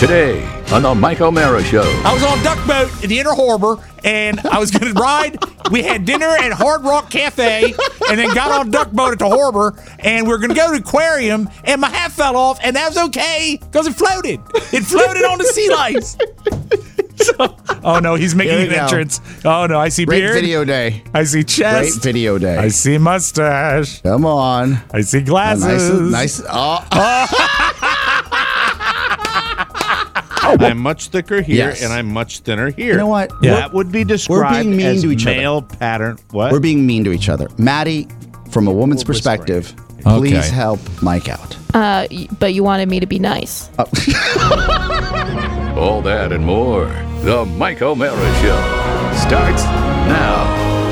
Today on the Mike O'Mara Show. I was on a duck boat in the Inner Harbor, and I was going to ride. We had dinner at Hard Rock Cafe, and then got on a duck boat at the harbor, and we were going to go to the aquarium, and my hat fell off, and that was okay because it floated. It floated on the sea lice. Oh no, he's making an entrance. Oh no, I see Great beard. video day. I see chest. Great video day. I see mustache. Come on. I see glasses. Nice. Oh. I'm much thicker here, Yes. and I'm much thinner here. You know what? Yeah. That would be described being mean as to each other. male pattern. What? We're being mean to each other. Maddie, from a woman's perspective, Okay. please help Mike out. But you wanted me to be nice. All that and more. The Mike O'Mara Show starts now.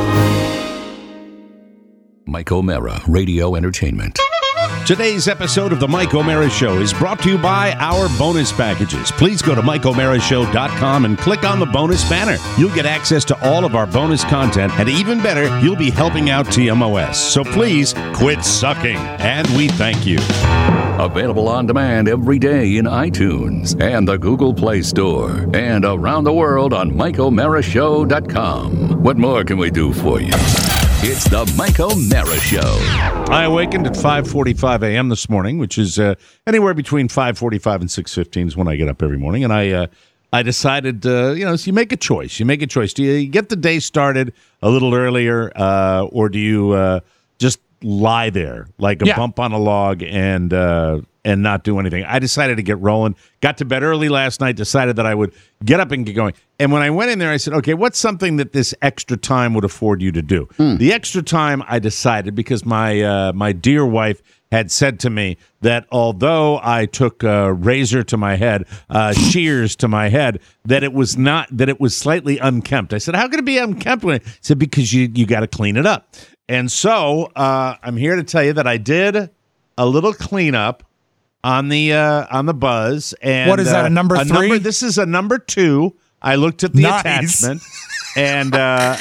Mike O'Mara Radio Entertainment. Today's episode of the Mike O'Mara Show is brought to you by our bonus packages. Please go to MikeO'MaraShow.com and click on the bonus banner. You'll get access to all of our bonus content, and even better, you'll be helping out TMOS. So please quit sucking, and we thank you. Available on demand every day in iTunes and the Google Play Store, and around the world on MikeO'MaraShow.com. What more can we do for you? It's the Mike O'Mara Show. I awakened at 5:45 a.m. this morning, which is anywhere between 5:45 and 6:15 is when I get up every morning. And I decided, so you make a choice. Do you get the day started a little earlier, or do you just lie there like a bump on a log and not do anything? I decided to get rolling. Got to bed early last night, decided that I would get up and get going. And when I went in there, I said, okay, what's something that this extra time would afford you to do? The extra time, I decided, because my dear wife had said to me that although I took a razor to my head, shears to my head, that it was slightly unkempt. I said, how can it be unkempt? She said, because you got to clean it up. And so I'm here to tell you that I did a little cleanup on the buzz. And What is that, a number 3? This is a number 2. I looked at the Nice. attachment, and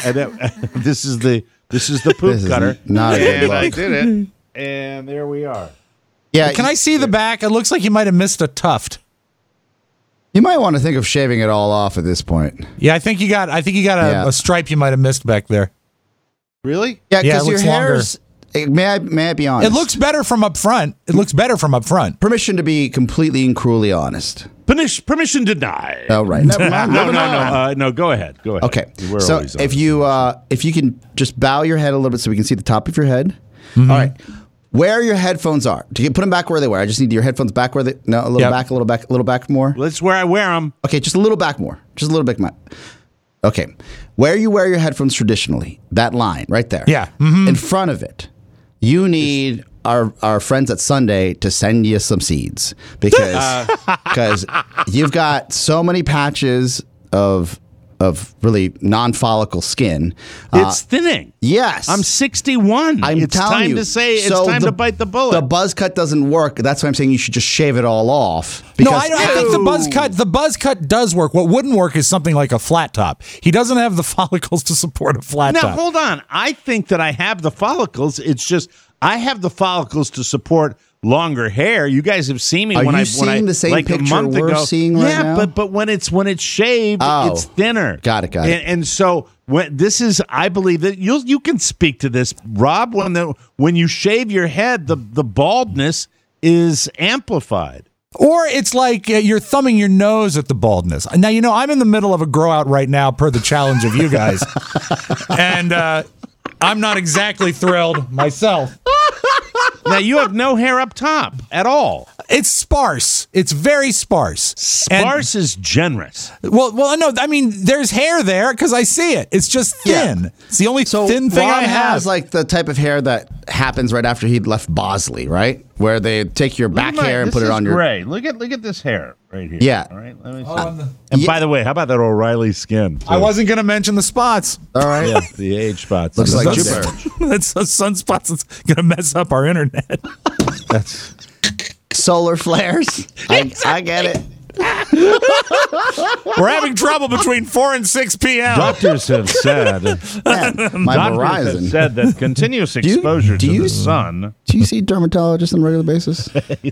this is the poop This is cutter. not a good And I look. did it, and there we are. Yeah, Can I see the back? It looks like you might have missed a tuft. you might want to think of shaving it all off at this point. Yeah, I think you got Yeah. a stripe you might have missed back there. Really? Yeah, Yeah, it because your looks longer. hair's... May I be honest? It looks better from up front. Permission to be completely and cruelly honest. Permission denied. Oh, right. Never mind. No. Go ahead. Okay. We're So always if you can just bow your head a little bit so we can see the top of your head. Mm-hmm. All right. Where your headphones are. Do you put them back where they were? I just need your headphones back where they... No, a little back, a little back more. That's where I wear them. Okay, just a little back more. Just a little bit more. Okay. Where you wear your headphones traditionally, that line right there. Yeah. Mm-hmm. In front of it, you need our friends at Sunday to send you some seeds because you've got so many patches of really non-follicle skin. It's thinning. Yes. I'm 61. It's time to say it's time to bite the bullet. The buzz cut doesn't work. That's why I'm saying you should just shave it all off. No, I think the buzz cut does work. What wouldn't work is something like a flat top. He doesn't have the follicles to support a flat Now, top. hold on. I think that I have the follicles. It's just I have the follicles to support longer hair. You guys have seen me Are when you I seeing the same like picture a month we're ago. seeing right yeah, now? but when it's shaved, Oh. it's thinner. Got it. And so this is, I believe that you can speak to this, Rob. When you shave your head, the baldness is amplified. Or it's like you're thumbing your nose at the baldness. Now, I'm in the middle of a grow out right now per the challenge of you guys. And I'm not exactly thrilled myself. Now, you have no hair up top at all. It's sparse. It's very sparse. Sparse is generous. Well, no, I mean, there's hair there because I see it. It's just thin. Yeah. It's the only So thin thing Rob I have. has like the type of hair that happens right after he'd left Bosley, right? Where they take your back hair and put it on your... Gray. Look at this hair right here. Yeah. All right. Let me see. And by the way, how about that O'Reilly skin? I wasn't going to mention the spots. All right. Yeah, the age spots. Looks like That's Jupiter. That's a sunspots that's going to mess up our internet. That's Solar flares. I get it. We're having trouble between 4 and 6 p.m. Doctors have said. My Doctors have Verizon. said that continuous you- exposure do to you- the sun. Do you see dermatologists on a regular basis?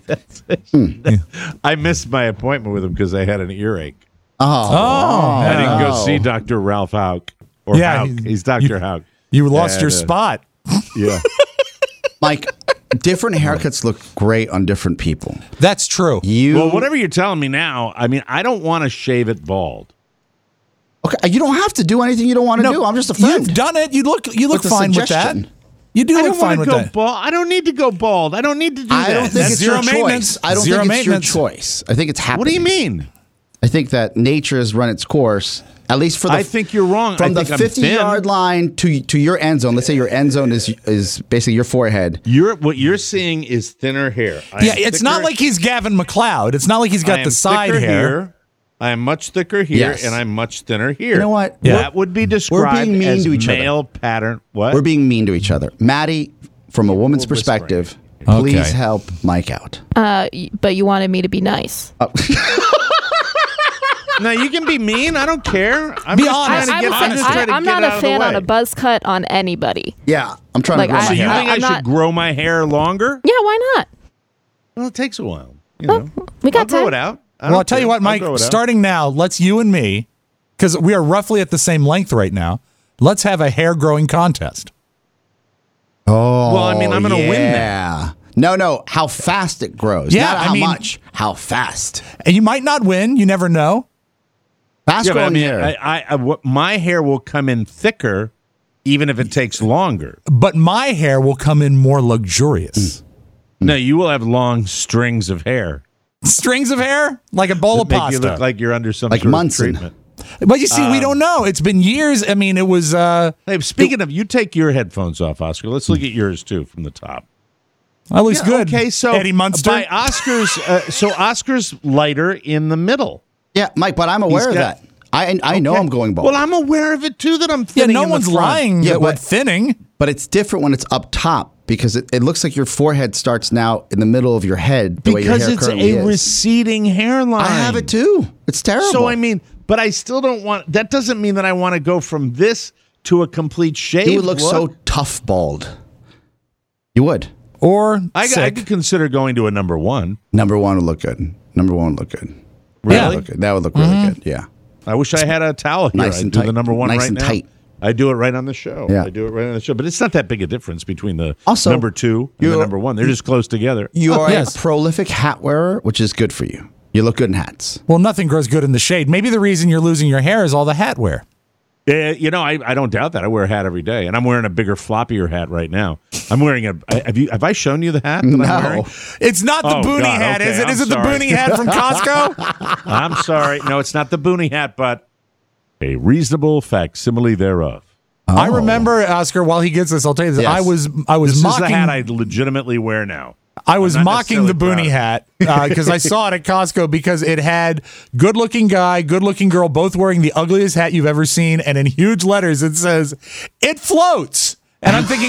I missed my appointment with him because I had an earache. Oh. I didn't go see Dr. Ralph Hauk. Or Yeah, Hauk. He's Dr. Hauk. You lost your And, spot. Yeah. Mike, different haircuts look great on different people. That's true. Well, whatever you're telling me now, I mean, I don't want to shave it bald. Okay, you don't have to do anything you don't want to do. I'm just a friend. You've done it. You look With a fine with that. suggestion. You do I look don't fine want with to go that. bald. I don't need to go bald. I don't need to do that. I don't think That's it's zero your maintenance. choice. I don't Zero think it's maintenance. your choice. I think it's happening. What do you mean? I think that nature has run its course, at least for the. I think you're wrong. From I the think I'm 50-yard line to your end zone. Let's say your end zone is basically your forehead. What you're seeing is thinner hair. Yeah, it's not like he's Gavin McLeod. It's not like he's got the side hair. Here. I am much thicker here, Yes. and I'm much thinner here. You know what? Yeah. That would be described being mean as to each other. male pattern. What? We're being mean to each other. Maddie, from a woman's We're whispering. perspective, Okay. please help Mike out. But you wanted me to be nice. No, you can be mean. I don't care. I'm Be just honest. trying to get. I'm just trying to I'm get not out a of the fan way. on a buzz cut on anybody. Yeah, I'm trying Like, to grow I- So my you hair. think I I'm should not- grow my hair longer? Yeah, why not? Well, it takes a while. You know, We got I'll grow time. it out. Well, I'll tell you what, Mike, starting now, let's you and me, because we are roughly at the same length right now, let's have a hair growing contest. Oh, Well, I mean, I'm gonna win that. Yeah. No, how fast it grows. Yeah, Not I how mean- much. How fast. And you might not win. You never know. Fast Yeah, but I growing mean, hair. my hair will come in thicker, even if it takes longer. But my hair will come in more luxurious. No, you will have long strings of hair. Strings of hair? Like a bowl of That make you pasta. look like you're under some Like sort Munson. of treatment. But you see, we don't know. It's been years. I mean, it was... Hey, speaking of, you take your headphones off, Oscar. Let's look at yours too from the top. That looks good. Okay, so Eddie Munster. by Oscar's, so Oscar's lighter in the middle. Yeah, Mike, but I'm aware of got- that. I know I'm going bald. Well, I'm aware of it too. That I'm Yeah, thinning. no in the one's front. lying Yeah, that we're but- thinning. But it's different when it's up top because it looks like your forehead starts now in the middle of your head. The way your Because hair it's currently a is. receding hairline. I have it too. It's terrible. So I mean, but I still don't want. That doesn't mean that I want to go from this to a complete shave. you would look so tough bald. You would. Or I sick. could consider going to a number one. Number one would look good. Number one would look good. Really? That would look good. That would look really good. Yeah. I wish I had a towel here. Nice I'd and do tight. the number one Nice right and now. tight. I do it right on the show. Yeah. I do it right on the show. But it's not that big a difference between the Also, number two and the you're- number one. They're just close together. You are yes. a prolific hat wearer, which is good for you. You look good in hats. Well, nothing grows good in the shade. Maybe the reason you're losing your hair is all the hat wear. You know, I don't doubt that. I wear a hat every day, and I'm wearing a bigger, floppier hat right now. I'm wearing have I shown you the hat that I'm wearing? No. It's not the Oh, boonie God, hat, okay, is it? I'm Is it sorry. the boonie hat from Costco? I'm sorry. No, it's not the boonie hat, but a reasonable facsimile thereof. I remember, Oscar, while he gets this, I'll tell you this. Yes. I was This is mocking the hat I legitimately wear now. I was I'm not mocking the necessarily boonie hat because I saw it at Costco because it had good-looking guy, good-looking girl, both wearing the ugliest hat you've ever seen, and in huge letters it says, "It floats." And I'm thinking,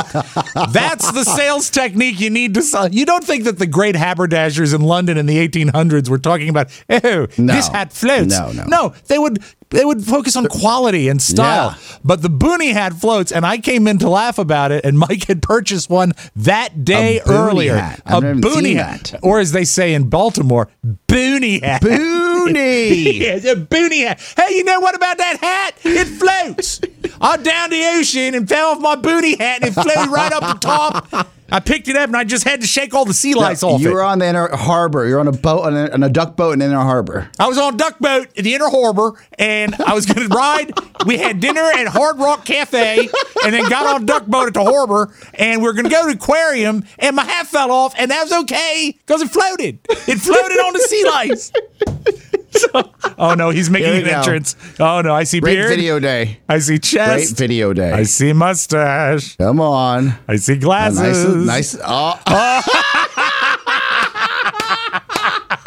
that's the sales technique you need to sell. You don't think that the great haberdashers in London in the 1800s were talking about, oh, No. this hat floats. No. They would focus on quality and style. Yeah. But the boonie hat floats, and I came in to laugh about it, and Mike had purchased one that day A boonie earlier. hat. I've never boonie seen hat. that. Or as they say in Baltimore, boonie hat. Boonie. Yeah, a boonie hat. Hey, you know what about that hat? It floats. I'm down the ocean and fell off my boonie hat, and it floated right up the top. I picked it up, and I just had to shake all the sea lice off You it. were on the Inner Harbor. You're on a boat, on a duck boat in Inner Harbor. I was on a duck boat in the Inner Harbor, and I was going to ride. We had dinner at Hard Rock Cafe, and then got on a duck boat at the harbor, and we were going to go to the aquarium, and my hat fell off, and that was okay because it floated. It floated on the sea lice. Oh no, he's making Here we an go. entrance. Oh no, I see Great beard. video day. I see Great chest. video day. I see mustache. Come on. I see glasses. Nice. Oh.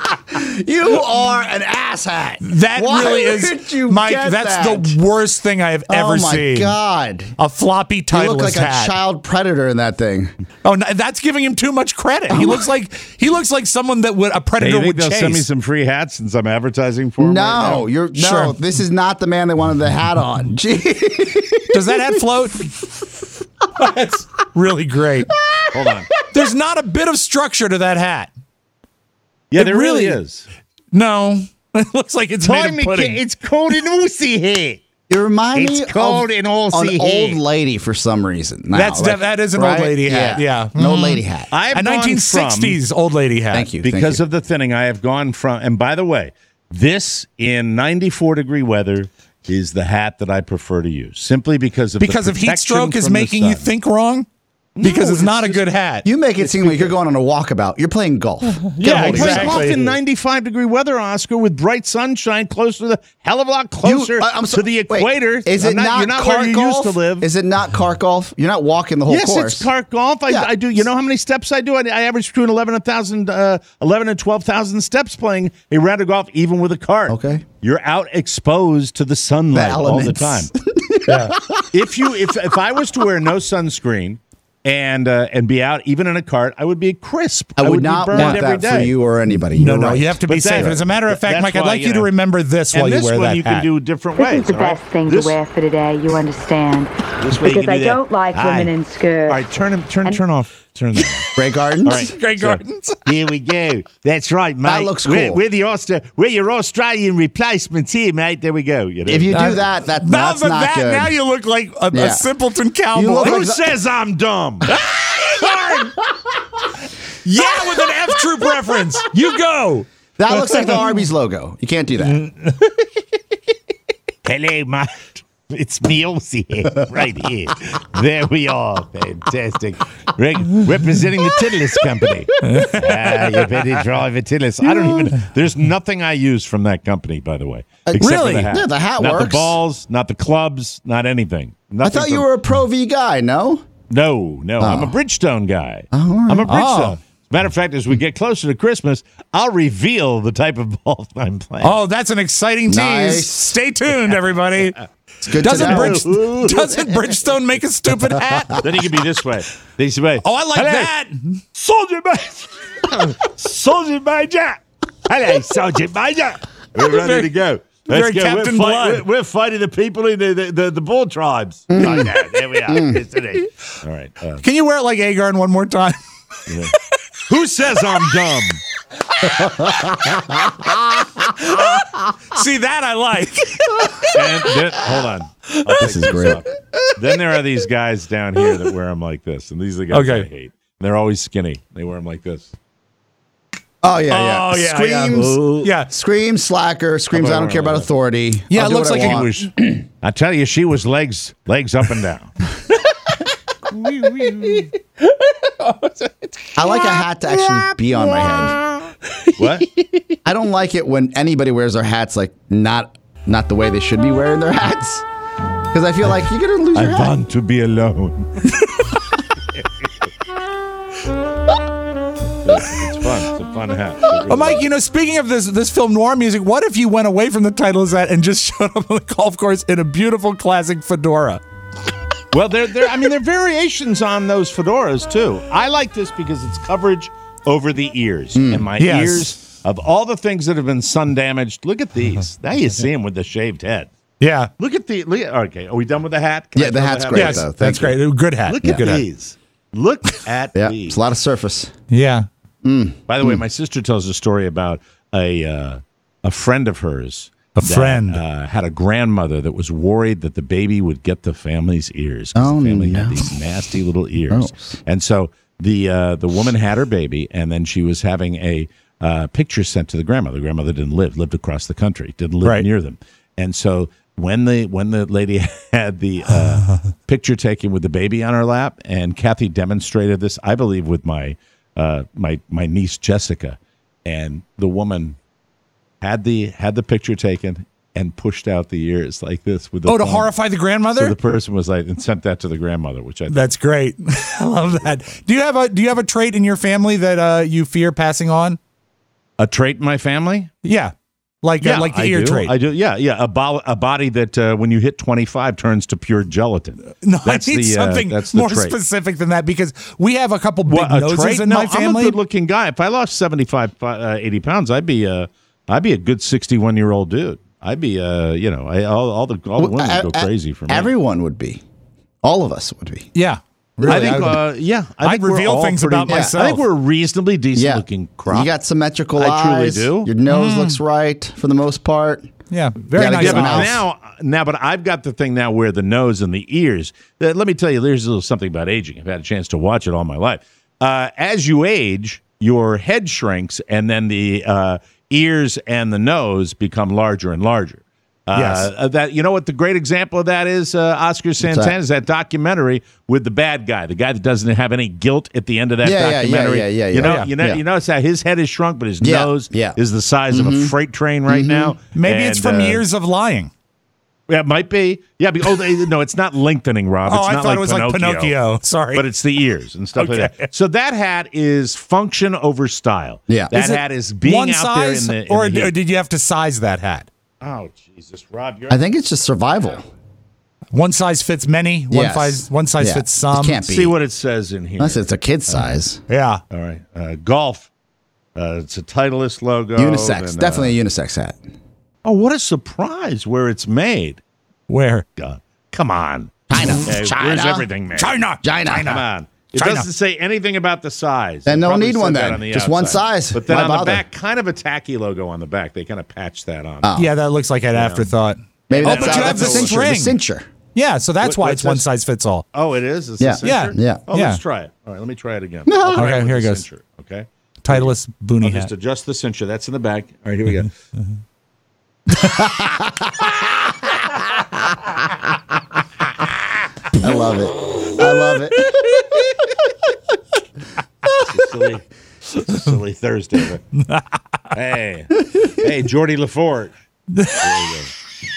You are an asshat. That Why really would is, you Mike. get That's that? the worst thing I have ever Oh my seen. God! A floppy You Titleist look like hat. a child predator in that thing. Oh, no, that's giving him too much credit. He looks like someone that would a Hey, predator you think would they'll chase. send me some free hats since I'm advertising for them? No, you're Sure. no. This is not the man they wanted the hat on. Gee. Does that hat float? That's really great. Hold on. There's not a bit of structure to that hat. Yeah, It there really really- is. No, it looks like it's made of pudding. It's called an Aussie hat. You remind me It's called of an Aussie an old hat. lady for some reason. Now, That is an old lady hat. Yeah. An old lady hat. I've A gone 1960s old lady hat. Thank you. because of the thinning, I have gone from, and by the way, this in 94-degree weather is the hat that I prefer to use, simply because of Heat protection stroke is from the making you sun. think wrong? Because it's not a good hat. You make it seem like you're going on a walkabout. You're playing golf. Yeah, Get a hold of Play yourself. exactly. golf in 95-degree weather, Oscar, with bright sunshine, close to the hell of a lot closer to the equator. Is it not You're not cart where you golf? used to live. Is it not cart golf? You're not walking the whole Yes, course. it's cart golf. Yeah. I do. You know how many steps I do? I average between 11 and 12,000 steps playing a round of golf, even with a cart. Okay. You're out exposed to the sunlight all the elements. time. If I was to wear no sunscreen and be out even in a cart, I would be crisp. I would be not burned want every that for day. you or anybody. No, You're no, right. you have to be But safe. that- As a matter of fact, that's Mike, I'd why, like you you to know. remember this while And you this wear one that you hat. can do different This ways. is the all right? best thing This- to wear for today, you understand. This way you Because can I do that. don't like Hi. women in skirts. All right, turn off. Turn that off. Grey Gardens? All right. Great So, Gardens. Here we go. That's right, mate. That looks cool. We're your Australian replacements here, mate. There we go. You know? If you do that, that's not good. Now you look like a Yeah. simpleton cowboy. look Who like says I'm dumb? Yeah, with an F Troop reference. You go. That looks like the Arby's logo. You can't do that. Hello, mate. It's me, Aussie here, right here. There we are. Fantastic. Representing the Titleist Company. You better drive a Titleist. I don't even, there's nothing I use from that company, by the way. Except really? For the hat. Yeah, the hat not works. the balls, not the clubs, not anything. I thought you were a Pro V guy, no? No, I'm a Bridgestone guy. Oh, all right. I'm a Bridgestone. Oh. Matter of fact, as we get closer to Christmas, I'll reveal the type of ball I'm playing. Oh, that's an exciting tease. Nice. Stay tuned, everybody. It's good Doesn't to know. doesn't Bridgestone make a stupid hat? Then he could be this way. This way. Oh, I like Hello, that. Soldier Major. Soldier Major. Hello, Soldier Major. We're ready to go. Very Captain Blood. We're fighting the people in the bull tribes. Right now. There we are. Yes, it is. All right. Can you wear it like Agarn one more time? Who says I'm dumb? See, that I like. And then, hold on. This is great. Then there are these guys down here that wear them like this, and these are the guys Okay. I hate. They're always skinny. They wear them like this. Oh, yeah. Oh, yeah, Screams. yeah. Screams, slacker. Screams, I don't care about authority. Yeah, I'll it do looks what I like want. She was, I tell you, she was legs up and down. I like a hat to actually be on my head. What? I don't like it when anybody wears their hats like not the way they should be wearing their hats. Because I feel like you're going to lose I your hat. want to be alone. It's fun. It's a fun hat. Well, Mike, speaking of this film noir music, what if you went away from the title of that and just showed up on the golf course in a beautiful classic fedora? Well, there are variations on those fedoras too. I like this because it's coverage over the ears, and my Yes. ears of all the things that have been sun damaged. Look at these. Now you see him with the shaved head. Yeah. Okay, are we done with the hat? Can I Yeah, the throw hat's hat great, Yes, though. that's Thank you. great. Good hat. Look at Good hat. these. Look at Yeah, these. it's a lot of surface. Yeah. By the way, my sister tells a story about a friend of hers. friend. Had a grandmother that was worried that the baby would get the family's ears. 'Cause Oh, the family had no. these nasty little ears. Gross. And so the woman had her baby, and then she was having a picture sent to the grandmother. The grandmother lived across the country, didn't live Right. near them. And so when the lady had the picture taken with the baby on her lap, and Kathy demonstrated this, I believe, with my niece Jessica, and the woman had the picture taken and pushed out the ears like this with the Oh, to thumb. horrify the grandmother? So the person was like, and sent that to the grandmother, which I thought, That's great. I love that. Do you have a trait in your family that you fear passing on? A trait in my family? Yeah. Like the I ear do. trait. I do. Yeah. A body that when you hit 25 turns to pure gelatin. No, That's I need something that's the more trait. specific than that because we have a couple big A noses trait? in No, my family. I'm a good-looking guy. If I lost 75, 80 pounds, I'd be a good 61-year-old dude. I'd be, all the women would go crazy for me. Everyone would be. All of us would be. Yeah. Really, I think, I'd we're reveal all things pretty- about myself. I think we're a reasonably decent-looking crop. You got symmetrical I truly eyes. do. Your nose looks right for the most part. Yeah, very Gotta nice. get Yeah, them mouth. out. but but I've got the thing now where the nose and the ears. Let me tell you, there's a little something about aging. I've had a chance to watch it all my life. As you age, your head shrinks, and then the ears and the nose become larger and larger. Yes. That you know what the great example of that is, Oscar Santana, is that documentary with the bad guy, the guy that doesn't have any guilt at the end of that documentary. Yeah. You notice how his head is shrunk, but his nose Yeah. is the size of a freight train right now. Maybe it's from years of lying. Yeah, it might be. Yeah, no, it's not lengthening, Rob. It's I not thought like it was like Pinocchio. Sorry. But it's the ears and stuff like that. So that hat is function over style. Yeah. That Is it hat is being one out size, there in or the heat. did you have to size that hat? Oh, Jesus, Rob, you're... I think it's just survival. One size fits many. Yes. One size Yeah. fits some. It can't be. See what it says in here. Unless it's a kid size. Yeah. All right. Golf. It's a Titleist logo. Unisex. and, Definitely a unisex hat. Oh, what a surprise where it's made. Where? God, come on. China. Okay, China. where's everything made? China. China. Come on. It China. doesn't say anything about the size. Then It they'll probably need said one that then. on the Just one outside. size. But then Why on bother? the back, kind of a tacky logo on the back. They kind of patched that on. Oh. Yeah, that looks like an afterthought. Maybe Oh, that's but you have that's the the cinch ring. The cincher. Yeah, so that's why What it's one says- size fits all. Oh, it is? It's Yeah. a cincher? Yeah. Oh, Yeah. let's try it. All right, let me try it again. No. I'll try Okay, with here the it goes. cincher, okay? Titleist boonie I'll hat. just adjust the cincher. That's in the back. All right, here we go. I love it. I love it. It's a silly Thursday. But... hey, Geordie LaForge. There we go.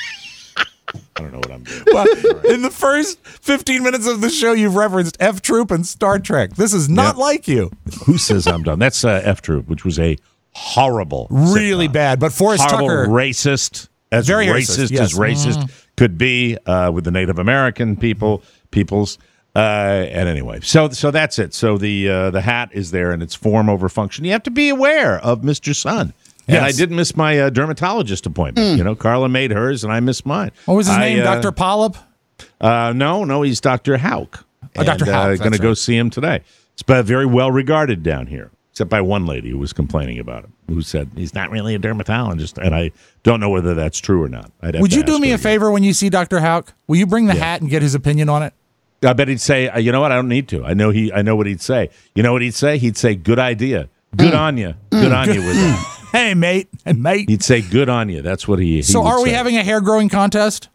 I don't know what I'm doing. Well, in the first 15 minutes of the show, you've referenced F Troop and Star Trek. This is not Yep. like you. Who says I'm done? That's F Troop, which was a horrible, Really sitcom. bad. But Forrest horrible, Tucker. racist, as Very racist racist, yes. as racist could be with the Native American peoples. And anyway, so that's it. So the hat is there and it's form over function. You have to be aware of Mr. Sun. And Yes. I didn't miss my dermatologist appointment. You know, Carla made hers and I missed mine. What was his name? Dr. Polyp? No, he's Dr. Hauk. Oh, Dr. Hauk, Going to that's go right. see him today. It's very well regarded down here, except by one lady who was complaining about him, who said he's not really a dermatologist, and I don't know whether that's true or not. I'd have Would to you do ask me her a again. favor when you see Dr. Hauk? Will you bring the hat and get his opinion on it? I bet he'd say, you know what? I don't need to. I know what he'd say. You know what he'd say? He'd say, "Good idea. Good on you. Good on you with that." Hey, mate. Hey, mate. He'd say, "Good on you." That's what he. So would are we say. having a hair growing contest?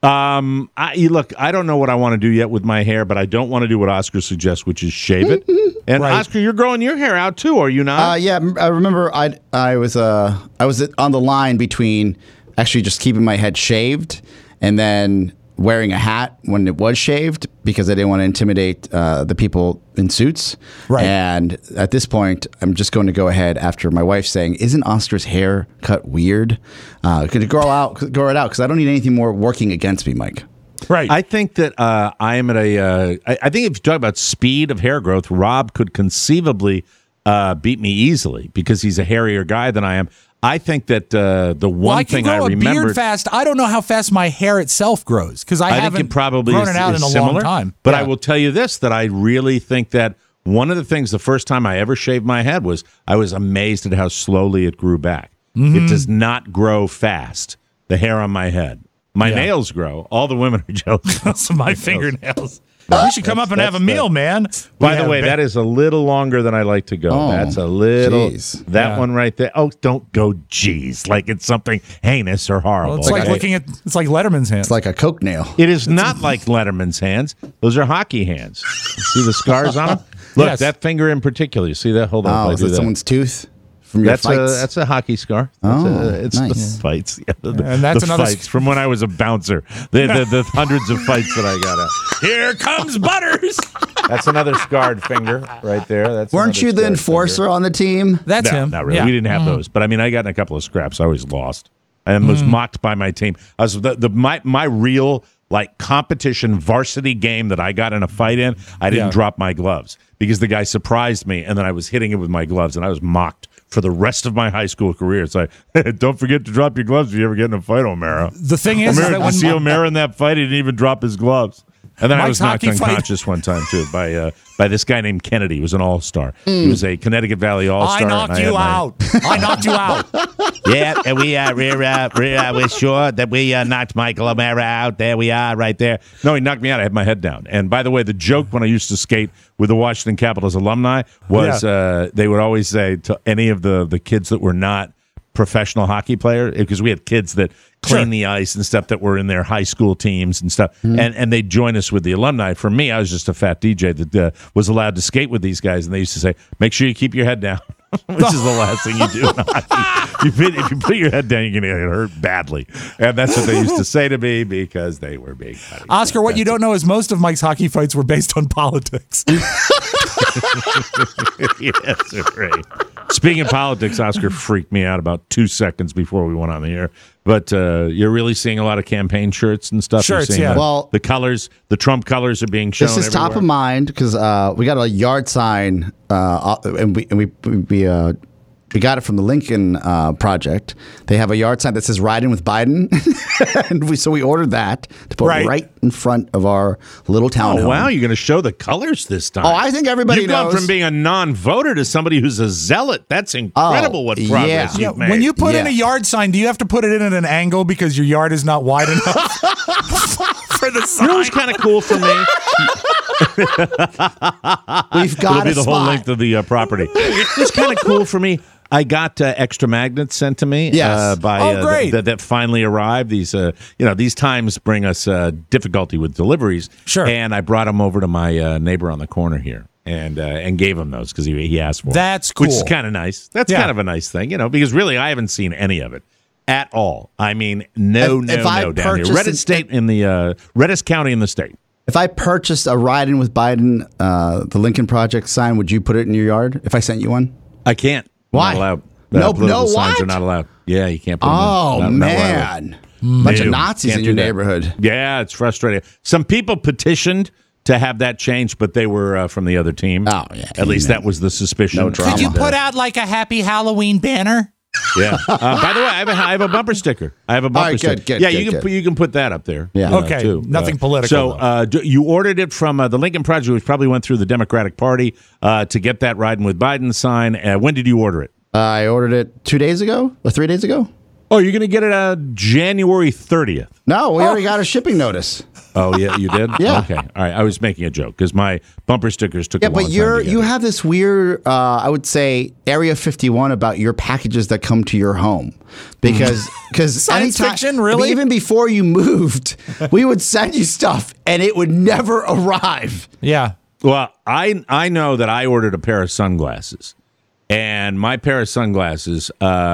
Look, I don't know what I want to do yet with my hair, but I don't want to do what Oscar suggests, which is shave it. And Right. Oscar, you're growing your hair out too, are you not? Yeah, I remember I was on the line between actually just keeping my head shaved and then wearing a hat when it was shaved because I didn't want to intimidate the people in suits. Right. And at this point, I'm just going to go ahead after my wife saying, "Isn't Oscar's hair cut weird? Could it grow it out? Because I don't need anything more working against me, Mike." Right. I think that I am at I think if you talk about speed of hair growth, Rob could conceivably beat me easily because he's a hairier guy than I am. I think that the one I can thing grow I a remembered, beard fast. I don't know how fast my hair itself grows because I I think haven't it probably grown is, it out is in a similar, long time. But Yeah. I will tell you this: that I really think that one of the things, the first time I ever shaved my head, was I was amazed at how slowly it grew back. Mm-hmm. It does not grow fast. The hair on my head, my nails grow. All the women are jealous. Those are my fingernails. We should come up and have a meal, man. By We the have way, ba- that is a little longer than I like to go. Oh, That's a little. geez. That Yeah. one right there. Oh, don't go, geez, like it's something heinous or horrible. Well, it's like looking at it's like Letterman's hands. It's like a Coke nail. It is not like Letterman's hands. Those are hockey hands. See the scars on them? Look, Yes. that finger in particular. You see that? Hold on. Oh, if I is do it that. someone's tooth from your That's fights? a hockey scar. It's nice. the fights. Yeah, And that's the another fights from when I was a bouncer. The hundreds of fights that I got out. Here comes Butters. That's another scarred finger right there. That's Weren't you the enforcer on the team? That's No, him. not really. Yeah. We didn't have those, but I mean, I got in a couple of scraps. I always lost. I was mocked by my team. I was my real like competition varsity game that I got in a fight in. I didn't drop my gloves because the guy surprised me, and then I was hitting him with my gloves, and I was mocked for the rest of my high school career. It's like, don't forget to drop your gloves if you ever get in a fight, O'Mara. The thing is O'Mara, that did when you see O'Mara in that fight, he didn't even drop his gloves. And then I Mike's was knocked hockey fight- unconscious one time too by this guy named Kennedy. He was an all-star. He was a Connecticut Valley all-star. I knocked you out. I knocked you out. Yeah, and we're sure that we knocked Michael O'Mara out. There we are, right there. No, he knocked me out. I had my head down. And by the way, the joke when I used to skate with the Washington Capitals alumni was they would always say to any of the kids that were not professional hockey players, because we had kids that clean the ice and stuff that were in their high school teams and stuff, and they'd join us with the alumni. For me, I was just a fat DJ that was allowed to skate with these guys, and they used to say, make sure you keep your head down. Which is the last thing you do in hockey. If you put your head down, you're going to get hurt badly. And that's what they used to say to me because they were big. Oscar, what you don't know is most of Mike's hockey fights were based on politics. Yes, right. Speaking of politics, Oscar freaked me out about 2 seconds before we went on the air. But you're really seeing a lot of campaign shirts and stuff. Shirts, you're seeing yeah. Well, the colors, the Trump colors are being shown. This is top of everywhere. mind because we got a yard sign, and we got it from the Lincoln Project. They have a yard sign that says "Riding with Biden," and so we ordered that to put right in front of our little town. Oh, wow, you're going to show the colors this time. Oh, I think everybody You've knows. gone from being a non-voter to somebody who's a zealot. That's incredible what progress yeah. you've made. When you put in a yard sign, do you have to put it in at an angle because your yard is not wide enough for the sign? You know what's kind of cool for me? We've got It'll be a the whole spot. length of the property. It's kind of cool for me. I got extra magnets sent to me. Yes. Great. That finally arrived. These these times bring us difficulty with deliveries. Sure. And I brought them over to my neighbor on the corner here and gave him those because he asked for them. That's cool. Which is kind of nice. That's kind of a nice thing, because really I haven't seen any of it at all. I mean, no If I down here. purchased Redis State in the Redis County in the state. If I purchased a "Riding with Biden," the Lincoln Project sign, would you put it in your yard? If I sent you one? I can't. Why? Not allowed. No, political no, signs what? are not allowed. Yeah, you can't put them Oh in. Not allowed. man, bunch of No, Nazis can't in do your that. neighborhood. Yeah, it's frustrating. Some people petitioned to have that changed, but they were from the other team. Oh, yeah. At least that was the suspicion. No drama. Could you put out like a happy Halloween banner? Yeah. By the way, I have a bumper sticker. I have a bumper right, sticker. good, Yeah, good. you can put that up there. Yeah. Okay, too. nothing political, So you ordered it from the Lincoln Project, which probably went through the Democratic Party to get that "Riding with Biden" sign. When did you order it? I ordered it 2 days ago or 3 days ago. Oh, you're going to get it January 30th. No, we already got a shipping notice. Oh, yeah, you did? Yeah. Okay. All right. I was making a joke because my bumper stickers took a long But time to get you it. have this weird, I would say, Area 51 about your packages that come to your home, because Science fiction, really? even before you moved, we would send you stuff and it would never arrive. Yeah. Well, I know that I ordered a pair of sunglasses, and my pair of sunglasses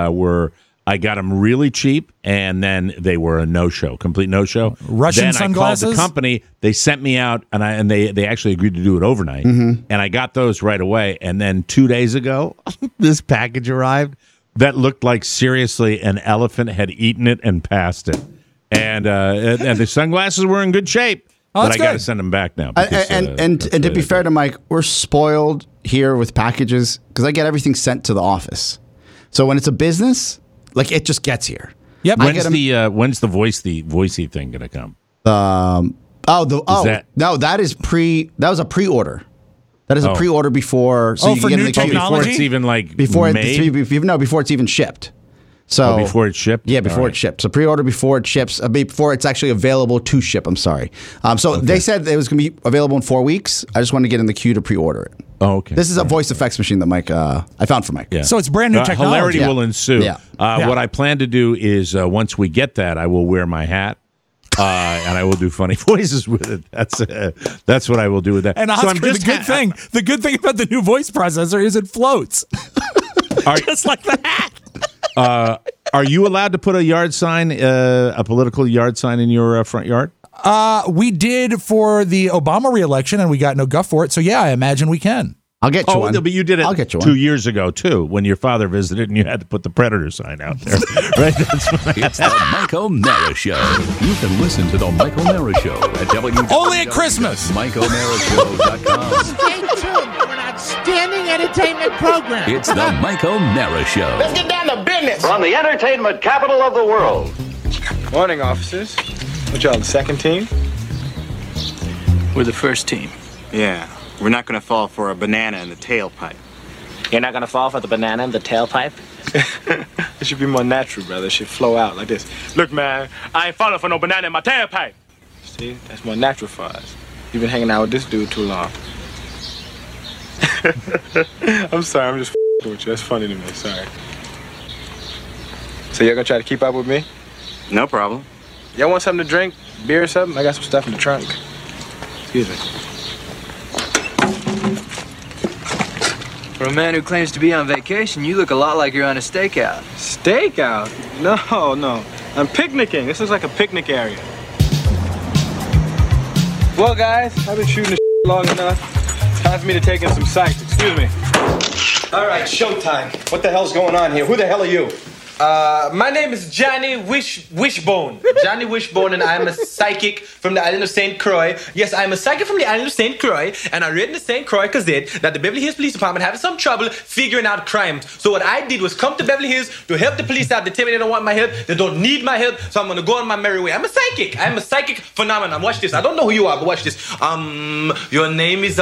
I got them really cheap, and then they were a no-show, complete no-show. Russian then sunglasses? I called the company. They sent me out, and they actually agreed to do it overnight. And I got those right away. And then 2 days ago, this package arrived that looked like seriously an elephant had eaten it and passed it. And the sunglasses were in good shape. Oh, but that's I got to good. send them back now. because, And to be fair to Mike, we're spoiled here with packages because I get everything sent to the office. So when it's a business, like it just gets here. Yep. When's the voicey thing going to come? No, that was a pre-order. That is a pre-order before. So Oh, you for can get new in the queue. technology? Before it's even like before made? before it's even shipped. So Before it's shipped? Yeah, before All it's shipped. So pre-order before it ships, before it's actually available to ship. I'm sorry. They said it was going to be available in 4 weeks. I just wanted to get in the queue to pre-order it. Oh, okay. This is a voice effects machine that Mike I found for Mike. Yeah. So it's brand new technology. Hilarity will ensue. Yeah. What I plan to do is once we get that, I will wear my hat. And I will do funny voices with it. That's what I will do with that. And So Oscar, I'm just the good thing about the new voice processor is it floats. Just like that. Are you allowed to put a yard sign, a political yard sign in your front yard? We did for the Obama reelection, and we got no guff for it. So, yeah, I imagine we can. I'll get you one. But you did it I'll get you 2 one. years ago, too, when your father visited and you had to put the Predator sign out there. Right? That's what It's the Mike O'Mara Show. You can listen to the Mike O'Mara Show at Only at Christmas. MikeO'MaraShow.com. Stay tuned for an outstanding entertainment program. It's the Mike O'Mara Show. Let's get down to business. From the entertainment capital of the world. Morning, officers. What y'all, the second team? We're the first team. Yeah. We're not gonna fall for a banana in the tailpipe. You're not gonna fall for the banana in the tailpipe? It should be more natural, brother. It should flow out like this. Look, man, I ain't falling for no banana in my tailpipe. See, that's more natural for us. You've been hanging out with this dude too long. I'm sorry, I'm just with you. That's funny to me, sorry. So you're gonna try to keep up with me? No problem. Y'all want something to drink? Beer or something? I got some stuff in the trunk. Excuse me. For a man who claims to be on vacation, you look a lot like you're on a stakeout. Stakeout? No. I'm picnicking. This is like a picnic area. Well, guys, I've been shooting this long enough. It's time for me to take in some sights. Excuse me. All right, showtime. What the hell's going on here? Who the hell are you? My name is Johnny Wishbone. Johnny Wishbone, and I'm a psychic from the island of St. Croix. Yes, I'm a psychic from the island of St. Croix, and I read in the St. Croix Gazette that the Beverly Hills Police Department having some trouble figuring out crimes. So what I did was come to Beverly Hills to help the police out. They tell me they don't want my help. They don't need my help, so I'm gonna go on my merry way. I'm a psychic. I'm a psychic phenomenon. Watch this. I don't know who you are, but watch this. Your name is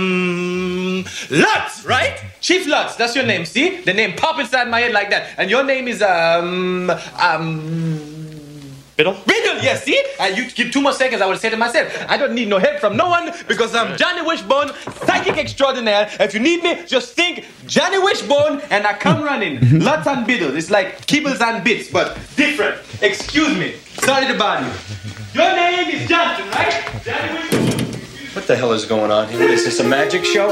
Lutz, right? Chief Lutz. That's your name. See, the name pop inside my head like that, and your name is Riddle? Riddle, yes, see? You give 2 more seconds, I would say to myself, I don't need no help from no one because I'm Johnny Wishbone, psychic extraordinaire. If you need me, just think Johnny Wishbone and I come running. Lots and Biddle. It's like kibbles and bits, but different. Excuse me. Sorry to bother you. Your name is Johnson, right? Johnny Wishbone. What the hell is going on here? What is this, a magic show?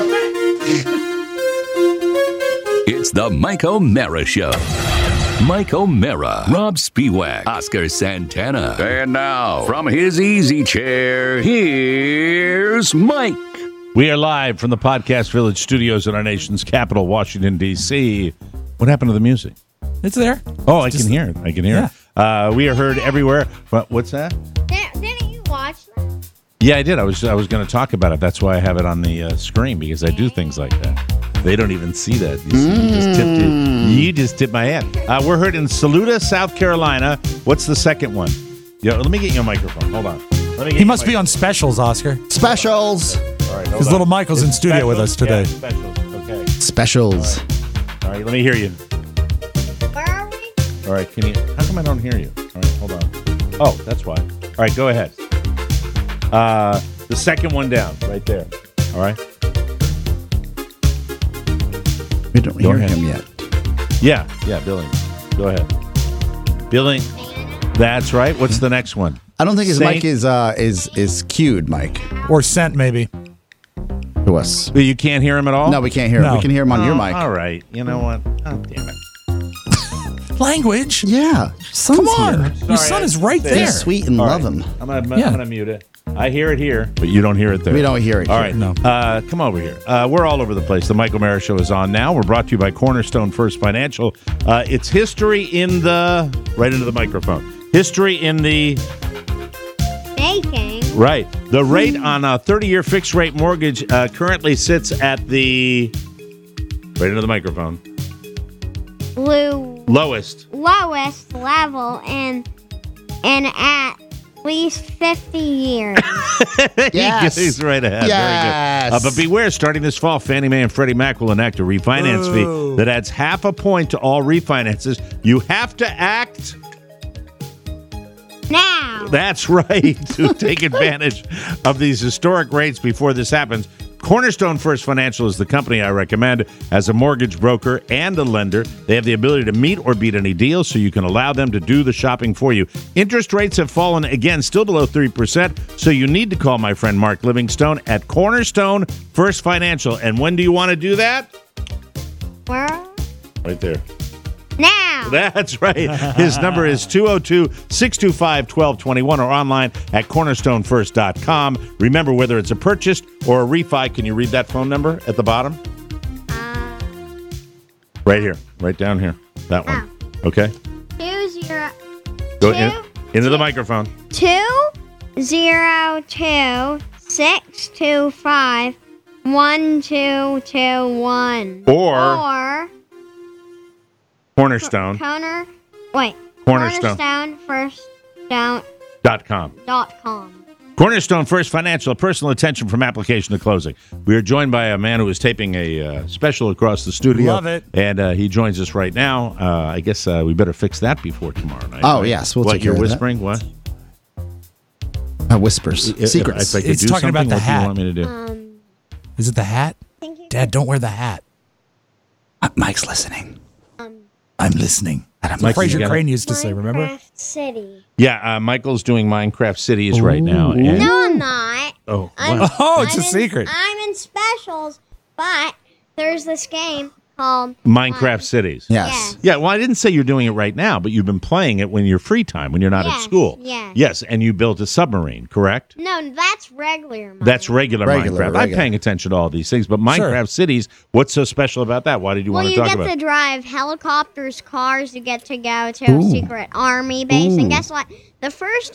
It's the Mike O'Mara Show. Mike O'Mara, Rob Spiewak, Oscar Santana. And now, from his easy chair, here's Mike. We are live from the Podcast Village studios in our nation's capital, Washington, D.C. What happened to the music? It's there. Oh, I can hear it. I can hear it. We are heard everywhere. What's that? Didn't you watch that? Yeah, I did. I was going to talk about it. That's why I have it on the screen, because I do things like that. They don't even see that. You just tipped my hand. We're heard in Saluda, South Carolina. What's the second one? Yeah, let me get you a microphone. Hold on. He must be on specials, Oscar. Specials. All right, because little Michael's in studio with us today. Yeah, specials. Okay. Specials. All right, let me hear you. Where are we? All right, can you? How come I don't hear you? All right, hold on. Oh, that's why. All right, go ahead. The second one down, right there. All right. We don't hear him yet. Yeah, Billing. Go ahead. Billing. That's right. What's the next one? I don't think his mic is cued, Mike. Or sent, maybe. To us. You can't hear him at all? No, we can't hear him. We can hear him on your mic. All right. You know what? Oh, damn it. Language. Yeah. Come on. Here. Your son is right there. Be sweet and love him. I'm gonna mute it. I hear it here, but you don't hear it there. We don't hear it All here. right. No. Come over here. We're all over the place. The Mike O'Mara Show is on now. We're brought to you by Cornerstone First Financial. It's history in the... Right into the microphone. History in the... Baking. Right. The rate on a 30-year fixed-rate mortgage currently sits at the... Right into the microphone. Lowest level and at least 50 years. Yes. He's right ahead. Yes. Very good. But beware, starting this fall, Fannie Mae and Freddie Mac will enact a refinance fee that adds half a point to all refinances. You have to act now. That's right, to take advantage of these historic rates before this happens. Cornerstone First Financial is the company I recommend. As a mortgage broker and a lender, they have the ability to meet or beat any deal, so you can allow them to do the shopping for you. Interest rates have fallen again, still below 3%, so you need to call my friend Mark Livingstone at Cornerstone First Financial. And when do you want to do that? Where? Right there. Now. That's right. His number is 202-625-1221 or online at cornerstonefirst.com. Remember, whether it's a purchase or a refi, can you read that phone number at the bottom? Right here. Right down here. That one. Okay? 20. Go into the microphone. 202-625-1221. Or Cornerstone. Cornerstone.com. Cornerstone First Financial, personal attention from application to closing. We are joined by a man who is taping a special across the studio. Love it. And he joins us right now. I guess we better fix that before tomorrow night. Oh, yes. We'll take care you're of whispering? What? Whispers. Secrets. If I could It's do talking about something, the what do hat. you want me to do? Is it the hat? Dad, don't wear the hat. Mike's listening. I'm listening. Mike, Fraser you got Crane it? used to say, remember? Minecraft City. Yeah, Michael's doing Minecraft Cities right now. And, No, I'm not. oh, I'm, what? Oh, it's I'm a secret. I'm in specials, but there's this game called Minecraft Cities. Yes. Yeah, well, I didn't say you're doing it right now, but you've been playing it when you're free time, when you're not at Yes, school. yes. Yes, and you built a submarine, correct? No, that's regular. That's regular Minecraft. I'm regular. paying attention to all these things, but Minecraft Cities, what's so special about that? Why did you Well, want you to talk get about to it? drive helicopters, cars. You get to go to a secret army base, and guess what? The first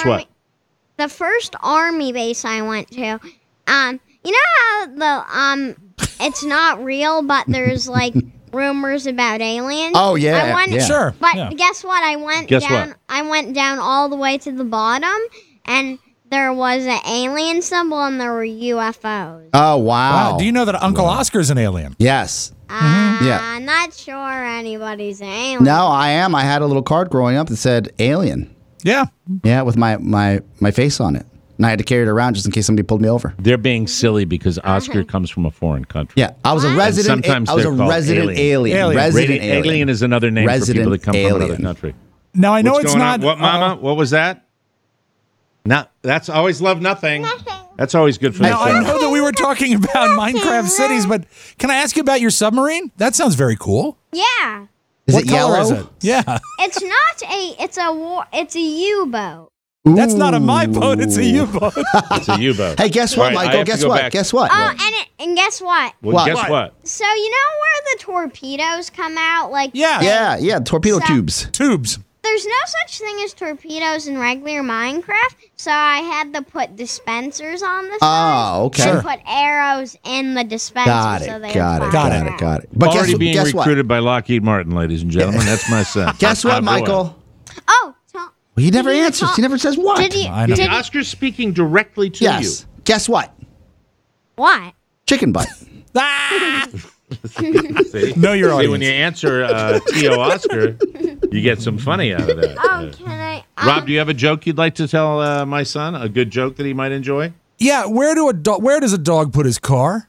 army base I went to, you know how the it's not real, but there's like rumors about aliens. Oh, yeah, I went, yeah. Sure. But yeah. guess what? I went Guess down. what? I went down all the way to the bottom, and there was an alien symbol, and there were UFOs. Oh, wow. Wow. Do you know that Uncle Oscar's an alien? Yes. Yeah. I'm not sure anybody's an alien. No, I am. I had a little card growing up that said alien. Yeah. Yeah, with my face on it. And I had to carry it around just in case somebody pulled me over. They're being silly because Oscar comes from a foreign country. Yeah, I was a resident. sometimes I was a they're called resident alien. Alien. Resident alien. Alien is another name for people that come from another alien. country. Now, I know What's it's going not. on? What, Mama? What was that? No, that's always love nothing. That's always good for the Now, I show. know that we were talking about Minecraft Cities, but can I ask you about your submarine? That sounds very cool. Yeah. Is What it color yellow? is it? Yeah. It's not a. It's a U-boat. That's not a my boat. It's a U-boat. It's a U-boat. Hey, guess what, Right, I Michael? have to Guess go what? back. Guess what? And guess what? Well, What? guess what? So you know where the torpedoes come out? Like Yeah. Yeah, torpedo So- tubes. Tubes. There's no such thing as torpedoes in regular Minecraft, so I had to put dispensers on the side. Oh, okay. And put arrows in the dispenser. Got so it. they Got would it. fly Got around. it. Got it. But Already being guess what? recruited by Lockheed Martin, ladies and gentlemen. That's my son. Guess what, Go Michael? ahead. Oh, Tom. Well, he never Did you answers. talk- He never says what. Did you? I know. Did you Oscar's speaking directly to Yes. Guess what? what? Chicken butt. Ah! you. See? Know your See, audience. when you answer T.O. Oscar, you get some funny out of that. Oh, can I? Rob, do you have a joke you'd like to tell my son? A good joke that he might enjoy? Yeah. Where does a dog put his car?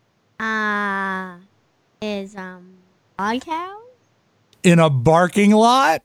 Is doghouse? In a barking lot?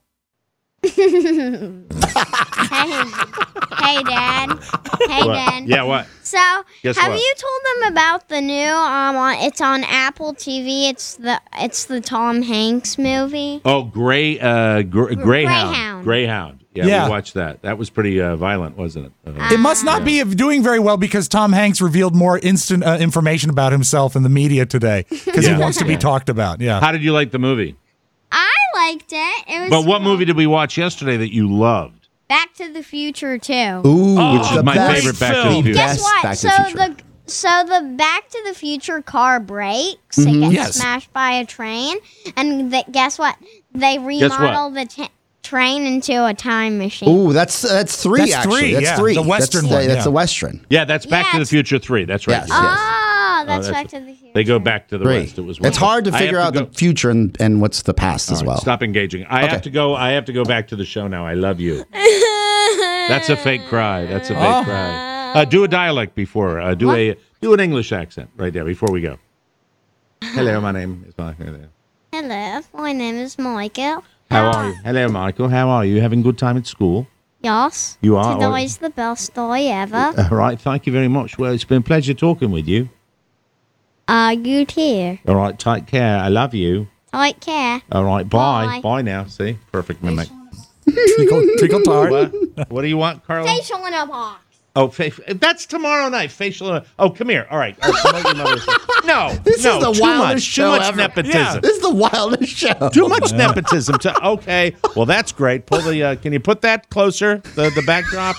Hey, Dad. Hey, What? Dad. Yeah, what? So, Guess have what? you told them about the new? It's on Apple TV. It's the Tom Hanks movie. Oh, Greyhound. Greyhound. Greyhound. Yeah, Yeah. we watched that. That was pretty violent, wasn't it? It must not be doing very well because Tom Hanks revealed more instant information about himself in the media today because Yeah. he wants to be talked about. Yeah. How did you like the movie? I liked it. It was. But what movie did we watch yesterday that you loved? Back to the Future too. Ooh, Which is my favorite Back to the film. Future. Guess Best what? Back to So the Future. the Back to the Future car breaks. It gets Yes. smashed by a train, and guess what? They what? remodel the train into a time machine. Ooh, that's three. That's actually, three, that's yeah. three. The Western that's, one, That's yeah. the Western. Yeah, that's Back Yeah, to the it's- Future 3. That's right. Yes. Oh, that's Oh, Back to the Future. They go back to the Three. West. It was It's wonderful. hard to I figure have out go- the future and what's the past as All right, well. Stop engaging. I have to go. I have to go back to the show now. I love you. That's a fake cry. That's a fake cry. Do a dialect before. Do an English accent right there before we go. Hello, my name is Michael. Hello, my name is Michael. How are you? Hello, Michael. How are you? Having a good time at school? Yes. You are? Today's the best day ever. All right. Thank you very much. Well, it's been a pleasure talking with you. You too. All right. Take care. I love you. I like cat. All right, bye. Bye. Bye now. See? Perfect mimic. Treacle tart. What do you want, Carla? Facial in a box. Oh, that's tomorrow night. Facial. Oh, come here. All right. No, This is the wildest show Too much ever. nepotism. Yeah. This is the wildest show. Too much nepotism. Okay. Well, that's great. Pull the. Can you put that closer? The backdrop.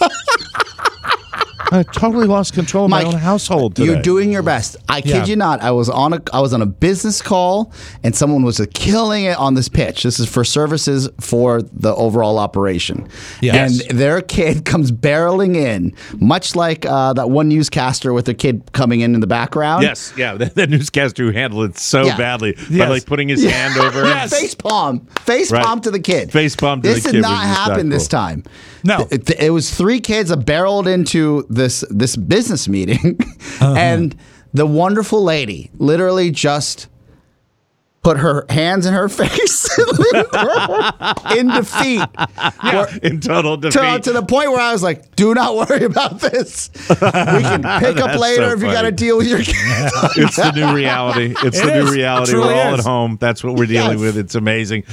I totally lost control of my own household today. You're doing your best. I kid you not. I was on a business call, and someone was killing it on this pitch. This is for services for the overall operation. Yes. And their kid comes barreling in, much like that one newscaster with their kid coming in the background. Yes, yeah, the newscaster who handled it so badly by Yes. like putting his hand over it. Face palm to the kid. Face palm to the This kid. did not was just happen not this cool. time. No. It was 3 kids that barreled into this business meeting, and the wonderful lady literally just put her hands in her face in defeat. In total defeat. To the point where I was like, do not worry about this. We can pick up That's later so if you funny. got to deal with your kids. It's the new reality. It's It the is. new It reality. truly We're all is. at home. That's what we're dealing Yes. with. It's amazing.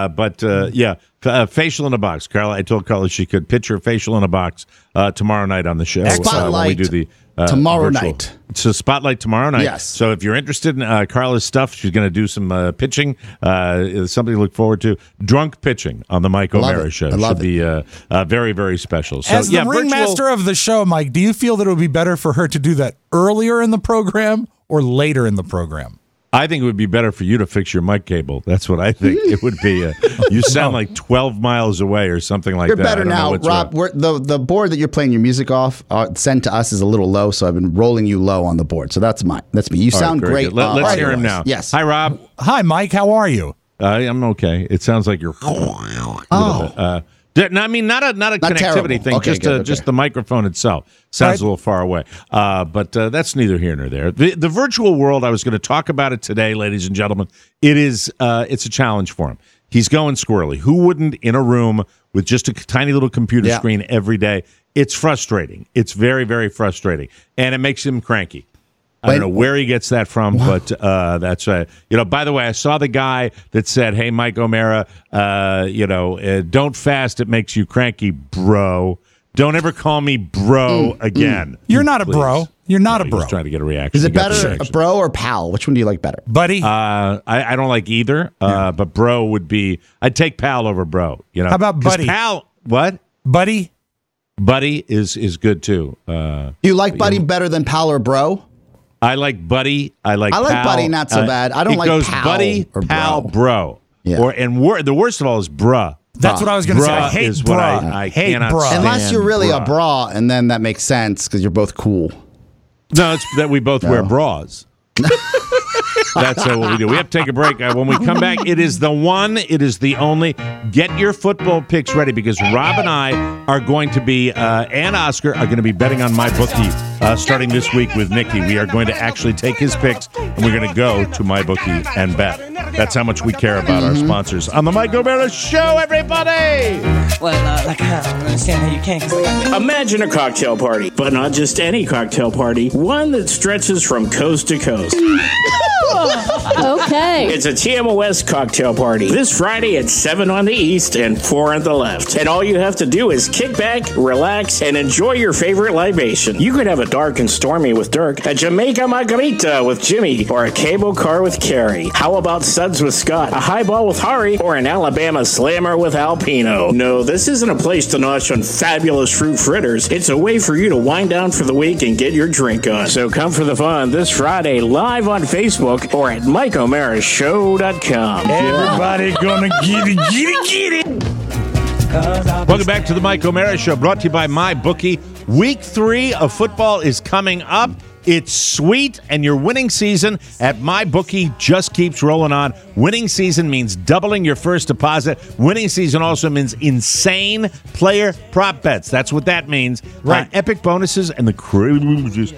Facial in a box. Carla, I told Carla she could pitch her facial in a box tomorrow night on the show. When we Spotlight do the tomorrow virtual. night. So Spotlight tomorrow night. Yes. So if you're interested in Carla's stuff, she's going to do some pitching. Something to look forward to. Drunk pitching on the Mike Love O'Mara it. show. I love Should be very, very special. So, As the ringmaster virtual- of the show, Mike, do you feel that it would be better for her to do that earlier in the program or later in the program? I think it would be better for you to fix your mic cable. That's what I think. It would be. You sound like 12 miles away or something like You're that. better I don't know now, what's Rob. wrong. The board that you're playing your music off sent to us is a little low, so I've been rolling you low on the board. So that's me. You All right, sound very great. good. Let's hear him now. Yes. Hi, Rob. Hi, Mike. How are you? I'm okay. It sounds like you're. I mean, not a connectivity terrible. thing. Okay, just good, just okay. the microphone itself sounds a little far away. But that's neither here nor there. The virtual world. I was going to talk about it today, ladies and gentlemen. It is. It's a challenge for him. He's going squirrely. Who wouldn't in a room with just a tiny little computer screen every day? It's frustrating. It's very, very frustrating, and it makes him cranky. I don't know where he gets that from, but that's by the way, I saw the guy that said, "Hey, Mike O'Mara, don't fast. It makes you cranky, bro. Don't ever call me bro again. You're not a Please." bro. You're not a He bro. was trying to get a reaction. Is He it got the better, a reaction. bro or pal? Which one do you like better? Buddy? I don't like either, but bro would be. I'd take pal over bro. You know, How about 'Cause buddy? Pal, what? Buddy? Buddy is good too. You like buddy better than pal or bro? I like buddy. I like I like pal. buddy, not so bad. I don't it like goes pal buddy, or pal, bro. bro. Yeah. The worst of all is bruh. That's what I was going to say. I Bruh hate is what bruh. I hate cannot bruh. stand. Unless you're really a bruh. bra, and then that makes sense because you're both cool. No, it's that we both wear bras. That's what we do. We have to take a break. When we come back, it is the one, it is the only. Get your football picks ready because Rob and I are going to be, and Oscar are going to be betting on MyBookie starting this week with Nikki. We are going to actually take his picks and we're going to go to MyBookie and bet. That's how much we care about our sponsors on the Mike O'Mara Show, everybody! Well, I don't understand how you can. Imagine a cocktail party, but not just any cocktail party. One that stretches from coast to coast. Okay. It's a TMOS cocktail party. This Friday at 7 on the east and 4 on the left. And all you have to do is kick back, relax, and enjoy your favorite libation. You could have a dark and stormy with Dirk, a Jamaica Margarita with Jimmy, or a cable car with Carrie. How about Suds with Scott, a highball with Hari, or an Alabama Slammer with Alpino? No, this isn't a place to nosh on fabulous fruit fritters. It's a way for you to wind down for the week and get your drink on. So come for the fun this Friday live on Facebook or at MikeO'MaraShow.com. Everybody gonna get it. Welcome back to the Mike O'Mara Show, brought to you by MyBookie. Week 3 of football is coming up. It's sweet, and your winning season at MyBookie just keeps rolling on. Winning season means doubling your first deposit. Winning season also means insane player prop bets. That's what that means. Right. Epic bonuses and the craziest.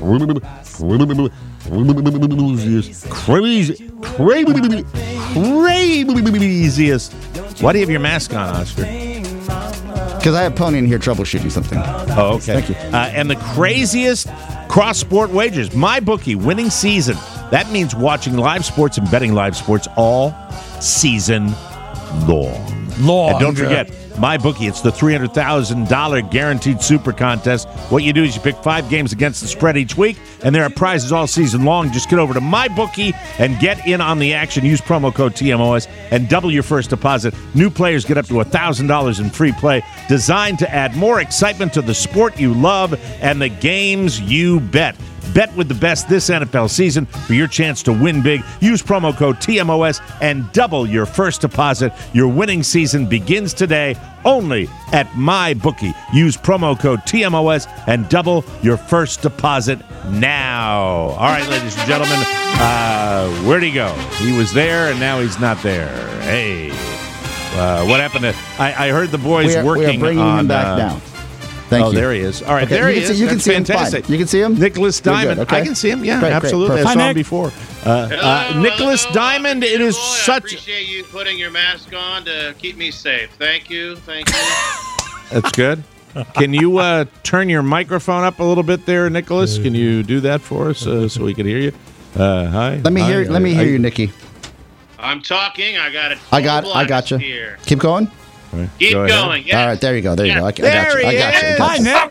Why do you have your mask on, Oscar? Because I have Pony in here troubleshooting something. Oh, okay. Thank you. And the craziest cross-sport wagers. MyBookie winning season. That means watching live sports and betting live sports all season long. And don't forget, MyBookie, it's the $300,000 guaranteed super contest. What you do is you pick 5 games against the spread each week, and there are prizes all season long. Just get over to MyBookie and get in on the action. Use promo code TMOS and double your first deposit. New players get up to $1,000 in free play, designed to add more excitement to the sport you love and the games you bet. Bet with the best this NFL season for your chance to win big. Use promo code TMOS and double your first deposit. Your winning season begins today only at MyBookie. Use promo code TMOS and double your first deposit now. All right, ladies and gentlemen, where'd he go? He was there, and now he's not there. Hey, what happened to... I heard the boys working on... We are bringing him back now. Thank you. There he is. All right, okay, there he is. You can see fantastic. him. You can see him. Nicholas Diamond. Okay. I can see him. Yeah, great, absolutely. Great, I saw him Nick. before. Nicholas Diamond. It is I appreciate you putting your mask on to keep me safe. Thank you. That's good. Can you turn your microphone up a little bit there, Nicholas? Can you do that for us so we can hear you? Hi. Let me hear you, Nikki. I'm talking. I got it. I got you. Here. Keep going. Keep going. Yes. All right, there you go. There you go. I got you. Hi, Nick.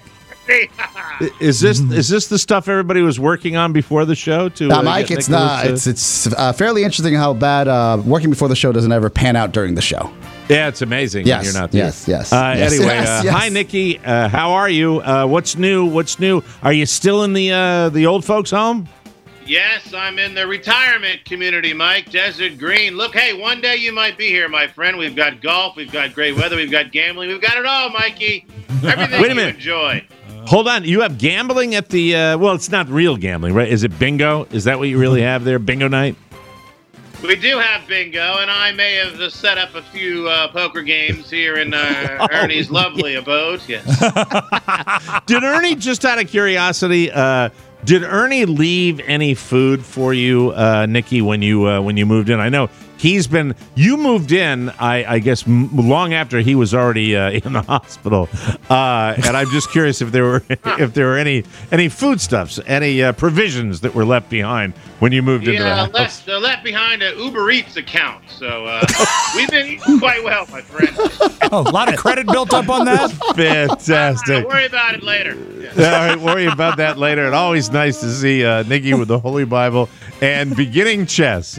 Is this the stuff everybody was working on before the show? Mike, it's not. It's fairly interesting how bad working before the show doesn't ever pan out during the show. Yeah, it's amazing. Yes, when you're not there. Yes. Anyway, yes. Hi, Nikki. How are you? What's new? Are you still in the old folks' home? Yes, I'm in the retirement community, Mike. Desert Green. Look, hey, one day you might be here, my friend. We've got golf. We've got great weather. We've got gambling. We've got it all, Mikey. Everything Wait a minute. you enjoy. Hold on. You have gambling at the, well, it's not real gambling, right? Is it bingo? Is that what you really have there? Bingo night? We do have bingo, and I may have set up a few poker games here in Ernie's lovely abode. Yes. Did Ernie, just out of curiosity, did Ernie leave any food for you, Nikki, when you moved in? I know you moved in, I guess, long after he was already in the hospital, and I'm just curious if there were any foodstuffs, any provisions that were left behind when you moved into the house. Yeah, left behind an Uber Eats account, so we've been eating quite well, my friend. A lot of credit built up on that. Fantastic. Don't worry about it later. All right, worry about that later. And always nice to see Nikki with the Holy Bible and beginning chess.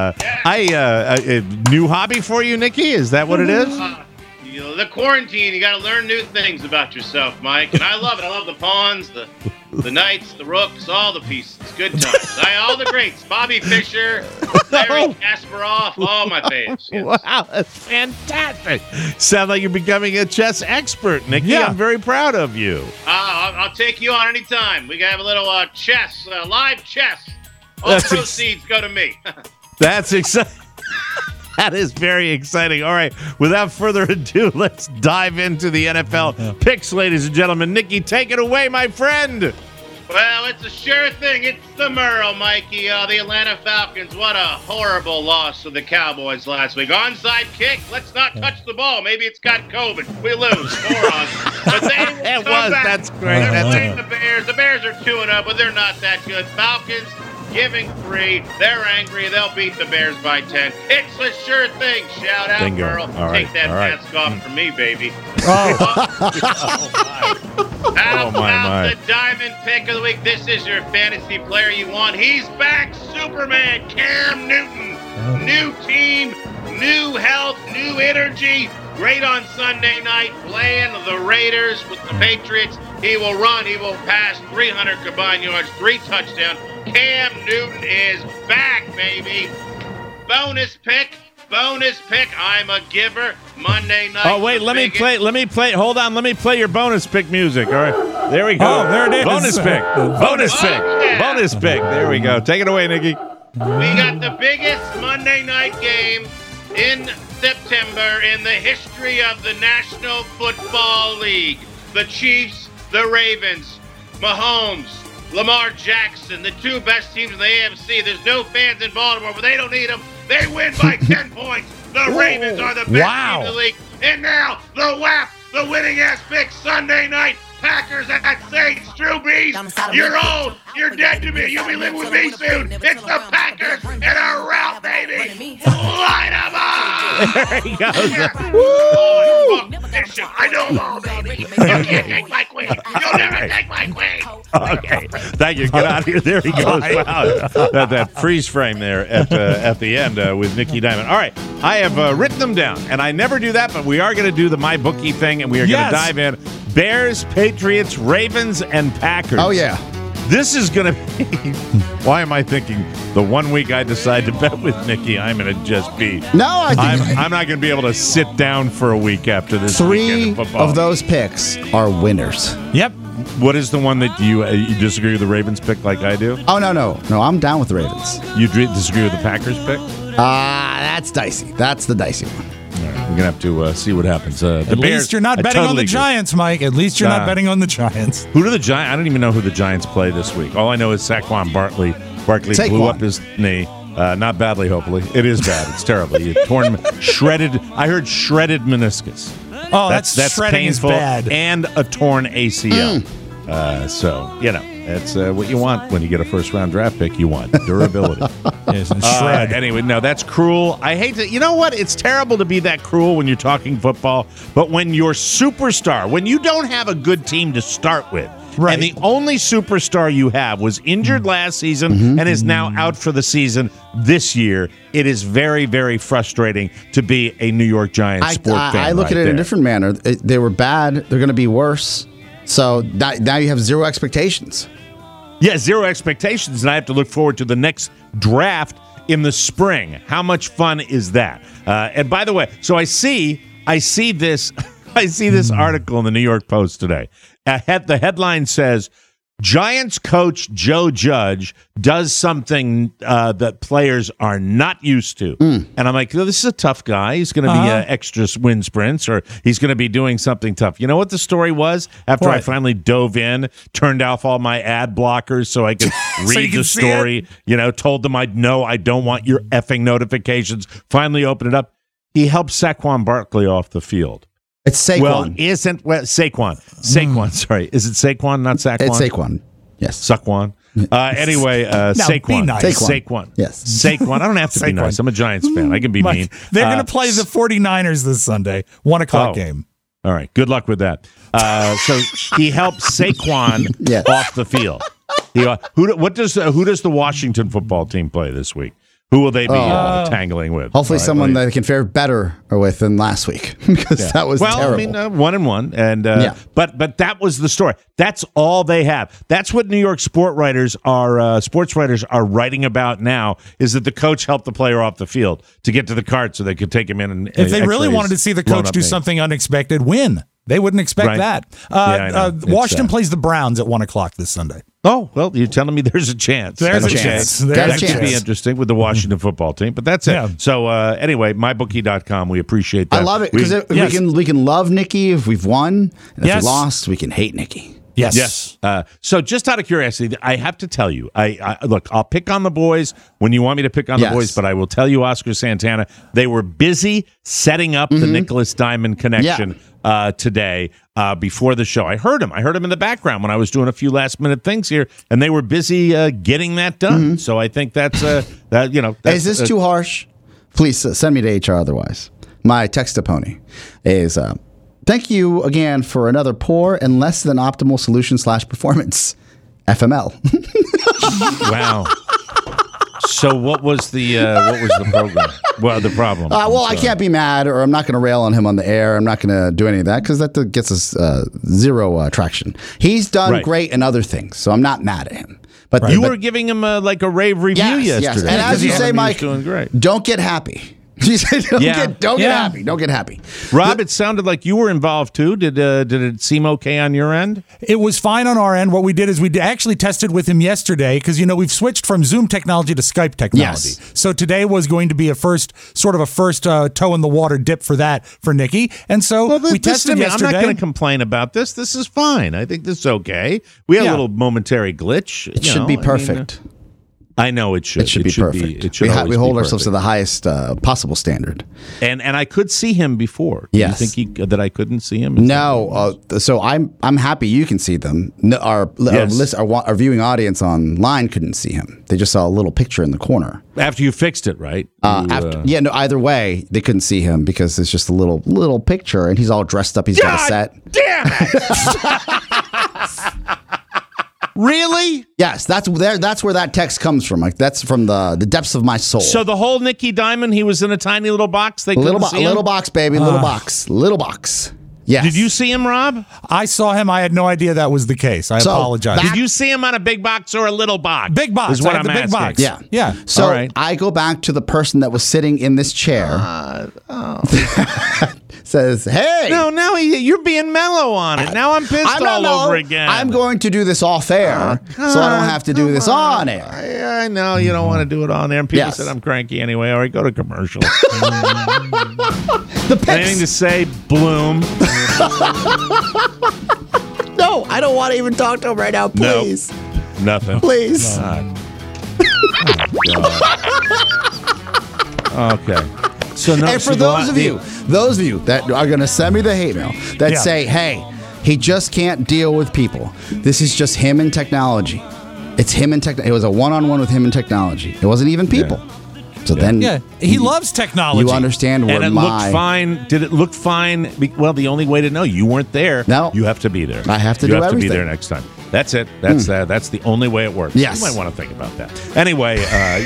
A new hobby for you, Nikki? Is that what it is? The quarantine, you got to learn new things about yourself, Mike. And I love it. I love the pawns, the knights, the rooks, all the pieces. Good times. All the greats. Bobby Fischer, Larry Kasparov, all my faves. Yes. Wow, that's fantastic. Sound like you're becoming a chess expert, Nikki. Yeah. I'm very proud of you. I'll take you on anytime. We can have a little chess, live chess. All proceeds go to me. That's exciting. That is very exciting. All right, without further ado, let's dive into the NFL picks, ladies and gentlemen. Nikki, take it away, my friend. Well, it's a sure thing. It's the Merle, Mikey. The Atlanta Falcons. What a horrible loss to the Cowboys last week. Onside kick. Let's not touch the ball. Maybe it's got COVID. We lose. Morons. But they will come back. That's great. They're playing the Bears. The Bears are 2-0, but they're not that good. Falcons giving 3. They're angry. They'll beat the Bears by 10. It's a sure thing. Shout out, Bingo. Merle. All right. Take that All right. mask off for me, baby. Oh, my. The diamond pick of the week. This is your fantasy player you want. He's back. Superman Cam Newton. New team, new health, new energy. Great on Sunday night, playing the Raiders with the Patriots. He will run. He will pass 300 combined yards, 3 touchdowns. Cam Newton is back, baby. Bonus pick. I'm a giver. Monday night. Oh, wait, let me play. Hold on. Let me play your bonus pick music. All right. There we go. Oh, there it is. Bonus pick. Yeah. Bonus pick. There we go. Take it away, Nikki. We got the biggest Monday night game in September in the history of the National Football League. The Chiefs, the Ravens, Mahomes, Lamar Jackson, the 2 best teams in the AFC. There's no fans in Baltimore, but they don't need them. They win by 10 points. The Ravens are the best team in the league. And now, the WAP, the winning-ass pick Sunday night, Packers at Saints. Drew Brees, you're old. You're dead to me. You'll be living with me soon. It's the Packers and a route, baby. Light 'em up. There he goes. Listen, I know them all, baby. You can't take my queen. You'll never take my queen. Okay, thank you. Get out of here. There he goes. Wow, that freeze frame there at the end with Nicky Diamond. All right, I have written them down, and I never do that, but we are going to do the MyBookie thing, and we are going to dive in. Bears, Patriots, Ravens, and Packers. Oh, yeah. This is going to be, why am I thinking the 1 week I decide to bet with Nicky, I'm going to just be. No, I think I'm not going to be able to sit down for a week after this weekend of football. Of those picks are winners. Yep. What is the one that you disagree with the Ravens pick like I do? Oh, no, I'm down with the Ravens. You disagree with the Packers pick? That's dicey. That's the dicey one. All right, we're going to have to see what happens. At least you're not betting on the Giants, Mike. At least you're not betting on the Giants. Who do the Giants? I don't even know who the Giants play this week. All I know is Saquon Barkley blew up his knee. Not badly, hopefully. It is bad. It's terrible. You shredded. I heard shredded meniscus. Oh, that's shredding painful. Is bad. And a torn ACL. So, that's what you want when you get a first-round draft pick. You want durability. Shred. Anyway, no, that's cruel. I hate to. You know what? It's terrible to be that cruel when you're talking football. But when your superstar, when you don't have a good team to start with, right. and the only superstar you have was injured last season and is now out for the season this year, it is very, very frustrating to be a New York Giants sports fan. I look at it in a different manner. They were bad. They're going to be worse. So now you have zero expectations. Yeah, zero expectations, and I have to look forward to the next draft in the spring. How much fun is that? And by the way, so I see this article in the New York Post today. The headline says, Giants coach Joe Judge does something that players are not used to. And I'm like, this is a tough guy. He's going to be extra wind sprints, or he's going to be doing something tough. You know what the story was? After I finally dove in, turned off all my ad blockers so I could read the story, told them I don't want your effing notifications, finally opened it up. He helped Saquon Barkley off the field. It's Saquon. Saquon, sorry. Is it Saquon, not Saquon? It's Saquon. Yes. Saquon. Anyway, Saquon. Be nice. Saquon. Yes. Saquon. I don't have to be nice. I'm a Giants fan. I can be mean. They're going to play the 49ers this Sunday. 1 o'clock game. All right. Good luck with that. So he helped Saquon off the field. Who does the Washington football team play this week? Who will they be tangling with? Hopefully someone that they can fare better with than last week, because that was terrible. I mean, 1-1, and but that was the story. That's all they have. That's what New York sports writers are writing about now. Is that the coach helped the player off the field to get to the cart so they could take him in? And if they really wanted to see the coach do something unexpected, win. They wouldn't expect that. Washington plays the Browns at 1 o'clock this Sunday. Oh, well, you're telling me there's a chance. There's a chance. That could be interesting with the Washington football team, but that's it. Yeah. So anyway, mybookie.com, we appreciate that. I love it because we can love Nicky if we've won, and if we lost, we can hate Nicky. Yes. So just out of curiosity, I have to tell you, look, I'll pick on the boys when you want me to pick on the boys, but I will tell you, Oscar Santana, they were busy setting up the Nicholas Diamond connection today before the show. I heard him in the background when I was doing a few last minute things here, and they were busy getting that done. So I think that's is this too harsh? Please send me to HR otherwise. My text to Pony is thank you again for another poor and less than optimal solution / performance. FML. Wow. So what was the program? Well, the problem. I can't be mad, or I'm not going to rail on him on the air. I'm not going to do any of that because that gets us zero traction. He's done great in other things, so I'm not mad at him. But you were giving him a rave review yesterday. Yes. And as you say, Mike, doing great. Don't get happy. You said don't get happy. Don't get happy. Rob, it sounded like you were involved too. Did it seem okay on your end? It was fine on our end. What we did is we actually tested with him yesterday because we've switched from Zoom technology to Skype technology. Yes. So today was going to be a first toe in the water dip for that for Nicky. And so we tested yesterday. I'm not going to complain about this. This is fine. I think this is okay. We had a little momentary glitch. It should be perfect. I know it should. It should be perfect. It should we hold be ourselves to perfect. the highest possible standard. And I could see him before. Yes. Do you think that I couldn't see him? No, so I'm happy you can see them. No, our viewing audience online couldn't see him. They just saw a little picture in the corner. After you fixed it, right? Either way, they couldn't see him because it's just a little picture, and he's all dressed up. He's got a set. Damn it! Really? Yes, that's where that text comes from. Like that's from the depths of my soul. So the whole Nicky Diamond, he was in a tiny little box. They little couldn't see him? little box, baby, little box. Yes. Did you see him, Rob? I saw him. I had no idea that was the case. I apologize. Did you see him on a big box or a little box? Big box. Is what I had I'm the big asking. box. Yeah. So All right. I go back to the person that was sitting in this chair. Says, hey. No, now you're being mellow on it. Now I'm pissed all over again. I'm going to do this off air, so I don't have to do this on air. I know you don't want to do it on there. And people Yes. said I'm cranky anyway. All right, go to commercial. The Anything to say, Bloom? No, I don't want to even talk to him right now. Please. Nothing. Please. Okay. So no, And for those of you that are going to send me the hate mail that say, hey, he just can't deal with people. This is just him and technology. It's him and technology. It was a one-on-one with him and technology. It wasn't even people. So then he loves technology. You understand where and it looked fine. Did it look fine? Well, the only way to know you weren't there. No, you have to be there. I have to you do have everything. to be there next time. That's it. That's that's the only way it works. Yes. You might want to think about that. Anyway,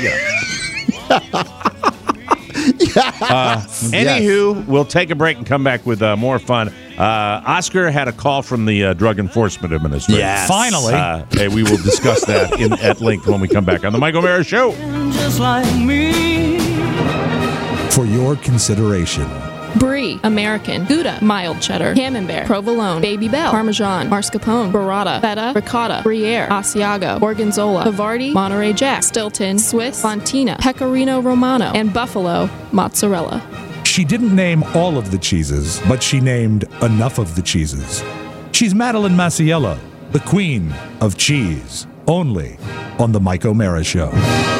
Anywho, we'll take a break and come back with more fun. Oscar had a call from the Drug Enforcement Administration. Yes. Finally. Hey, we will discuss that at length when we come back on the Mike O'Mara Show. Just like me. For your consideration. Brie, American, Gouda, mild cheddar, Camembert, Provolone, Baby Bell, Parmesan, Mascarpone, Burrata, Feta, Ricotta, Gruyere, Asiago, Gorgonzola, Havarti, Monterey Jack, Stilton, Swiss, Fontina, Pecorino Romano, and Buffalo Mozzarella. She didn't name all of the cheeses, but she named enough of the cheeses. She's Madeline Masiello, the queen of cheese, only on the Mike O'Mara Show.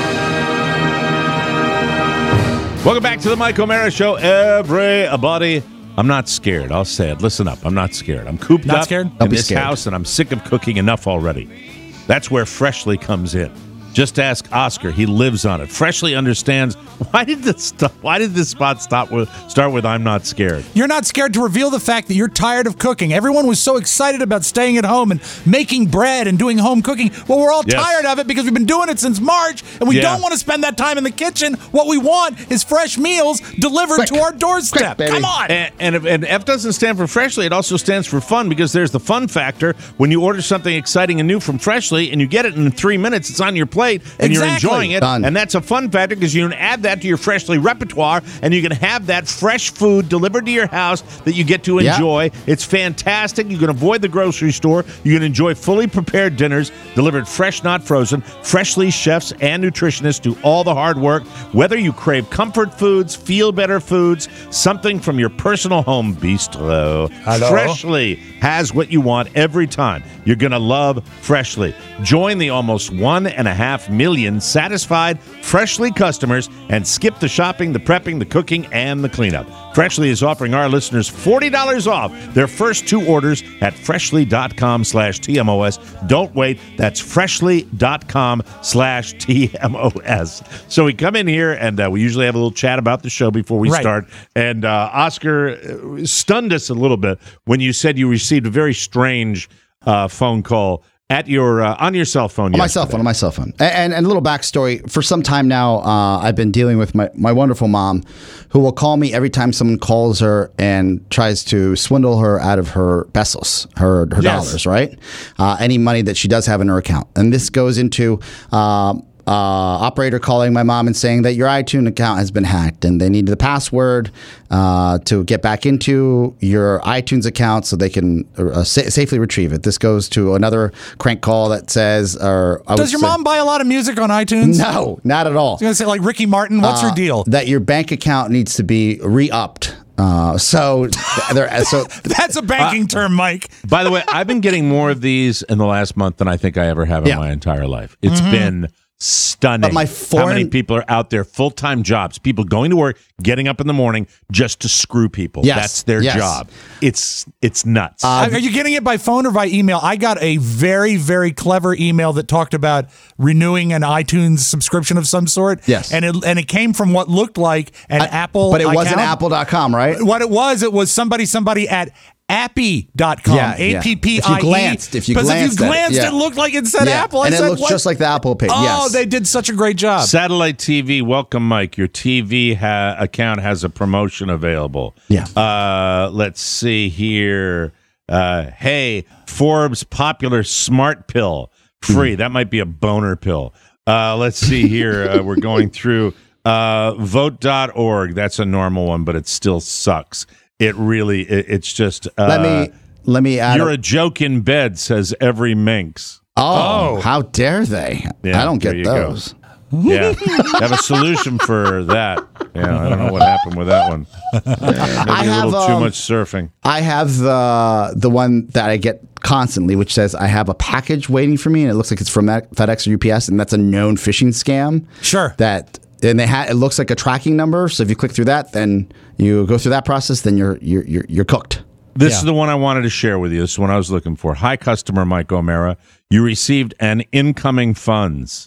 Welcome back to the Mike O'Mara Show, everybody. I'm not scared. I'll say it. Listen up. I'm not scared. I'm cooped Not up scared? in this house, and I'm sick of cooking enough already. That's where Freshly comes in. Just ask Oscar. He lives on it. Freshly understands why did this spot start with I'm not scared. You're not scared to reveal the fact that you're tired of cooking. Everyone was so excited about staying at home and making bread and doing home cooking. Well, we're all tired of it because we've been doing it since March, and we don't want to spend that time in the kitchen. What we want is fresh meals delivered to our doorstep. Come on. And F doesn't stand for Freshly. It also stands for fun, because there's the fun factor. When you order something exciting and new from Freshly and you get it in 3 minutes, it's on your plate and you're enjoying it. Done. And that's a fun factor, because you can add that to your Freshly repertoire, and you can have that fresh food delivered to your house that you get to enjoy. It's fantastic. You can avoid the grocery store. You can enjoy fully prepared dinners delivered fresh, not frozen. Freshly chefs and nutritionists do all the hard work. Whether you crave comfort foods, feel better foods, something from your personal home bistro, Hello? Freshly has what you want every time. You're going to love Freshly. Join the almost 1.5 million satisfied Freshly customers and skip the shopping, the prepping, the cooking, and the cleanup. Freshly is offering our listeners $40 off their first 2 orders at freshly.com/TMOS. Don't wait. That's freshly.com/TMOS. So we come in here, and we usually have a little chat about the show before we start. And Oscar stunned us a little bit when you said you received a very strange phone call at your on your cell phone. On my cell phone. And a little backstory. For some time now, I've been dealing with my wonderful mom, who will call me every time someone calls her and tries to swindle her out of her pesos, her dollars, right? Any money that she does have in her account. And this goes into operator calling my mom and saying that your iTunes account has been hacked, and they need the password to get back into your iTunes account so they can safely retrieve it. This goes to another crank call that says, does your mom buy a lot of music on iTunes? No, not at all. I was going to say, like Ricky Martin, what's her deal? That your bank account needs to be re-upped. So that's a banking term, Mike. By the way, I've been getting more of these in the last month than I think I ever have in my entire life. It's been stunning. But how many people are out there, full-time jobs, people going to work, getting up in the morning just to screw people. Yes. That's their job. It's nuts. Are you getting it by phone or by email? I got a very, very clever email that talked about renewing an iTunes subscription of some sort. Yes. And it came from what looked like an Apple But it account. wasn't Apple.com, right? What it was somebody at appy.com. Yeah, yeah. A-P-P-I-E. If you glanced Because if you glanced, at it, it looked like it said Yeah. Apple. And I it said, looks what? just like the Apple page. Oh, Yes. they did such a great job. Satellite TV, welcome, Mike. Your TV account has a promotion available. Yeah. Let's see here. Hey, Forbes popular smart pill. Free. That might be a boner pill. Let's see here. We're going through vote.org. That's a normal one, but it still sucks. It really, it's just. Let me add. You're a joke in bed, says every minx. Oh, how dare they? Yeah, I don't there get you those. go. Yeah, have a solution for that. Yeah, I don't know what happened with that one. Maybe a little too much surfing. I have the one that I get constantly, which says I have a package waiting for me, and it looks like it's from FedEx or UPS, and that's a known phishing scam. Sure. And it looks like a tracking number. So if you click through that, then you go through that process, then you're cooked. This is the one I wanted to share with you. This is the one I was looking for. Hi, customer Mike O'Mara. You received an incoming funds,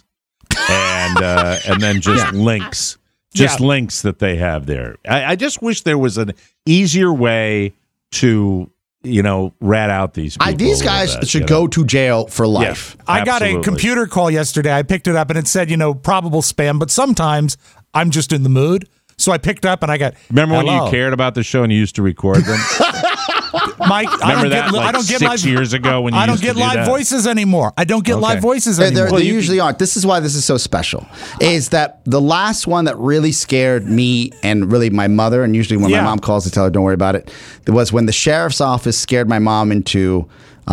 and then just links, links that they have there. I just wish there was an easier way to rat out these people. These guys should go to jail for life. I got a computer call yesterday. I picked it up and it said, probable spam, but sometimes I'm just in the mood. So I picked up and I got. Remember when you cared about the show and you used to record them? Mike, I don't get 6 years ago when you I don't get live voices anymore. I don't get live voices anymore. They usually aren't. This is why this is so special. Is that the last one that really scared me and really my mother, and usually when my mom calls to tell her don't worry about it, was when the sheriff's office scared my mom into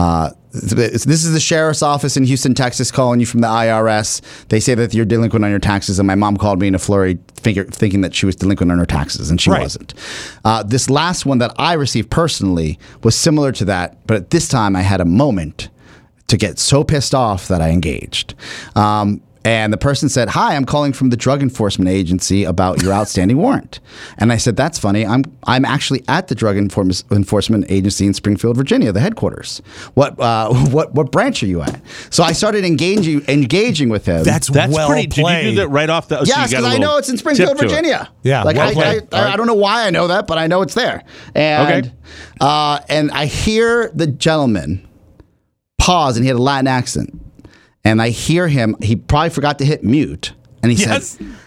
this is the sheriff's office in Houston, Texas, calling you from the IRS. They say that you're delinquent on your taxes, and my mom called me in a flurry thinking that she was delinquent on her taxes, and she wasn't. This last one that I received personally was similar to that, but at this time I had a moment to get so pissed off that I engaged. And the person said, "Hi, I'm calling from the Drug Enforcement Agency about your outstanding warrant." And I said, "That's funny. I'm actually at the Drug Enforcement Agency in Springfield, Virginia, the headquarters. What branch are you at?" So I started engaging with him. That's well pretty. played. Did you do that right off the? Yes, because I know it's in Springfield, Virginia. Yeah, like well I don't know why I know that, but I know it's there. And and I hear the gentleman pause, and he had a Latin accent. And I hear him, he probably forgot to hit mute. And he said,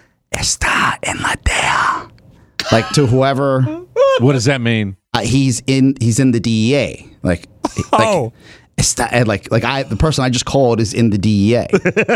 "Está en la DEA." Like to whoever. What does that mean? He's in the DEA. Like the person I just called is in the DEA.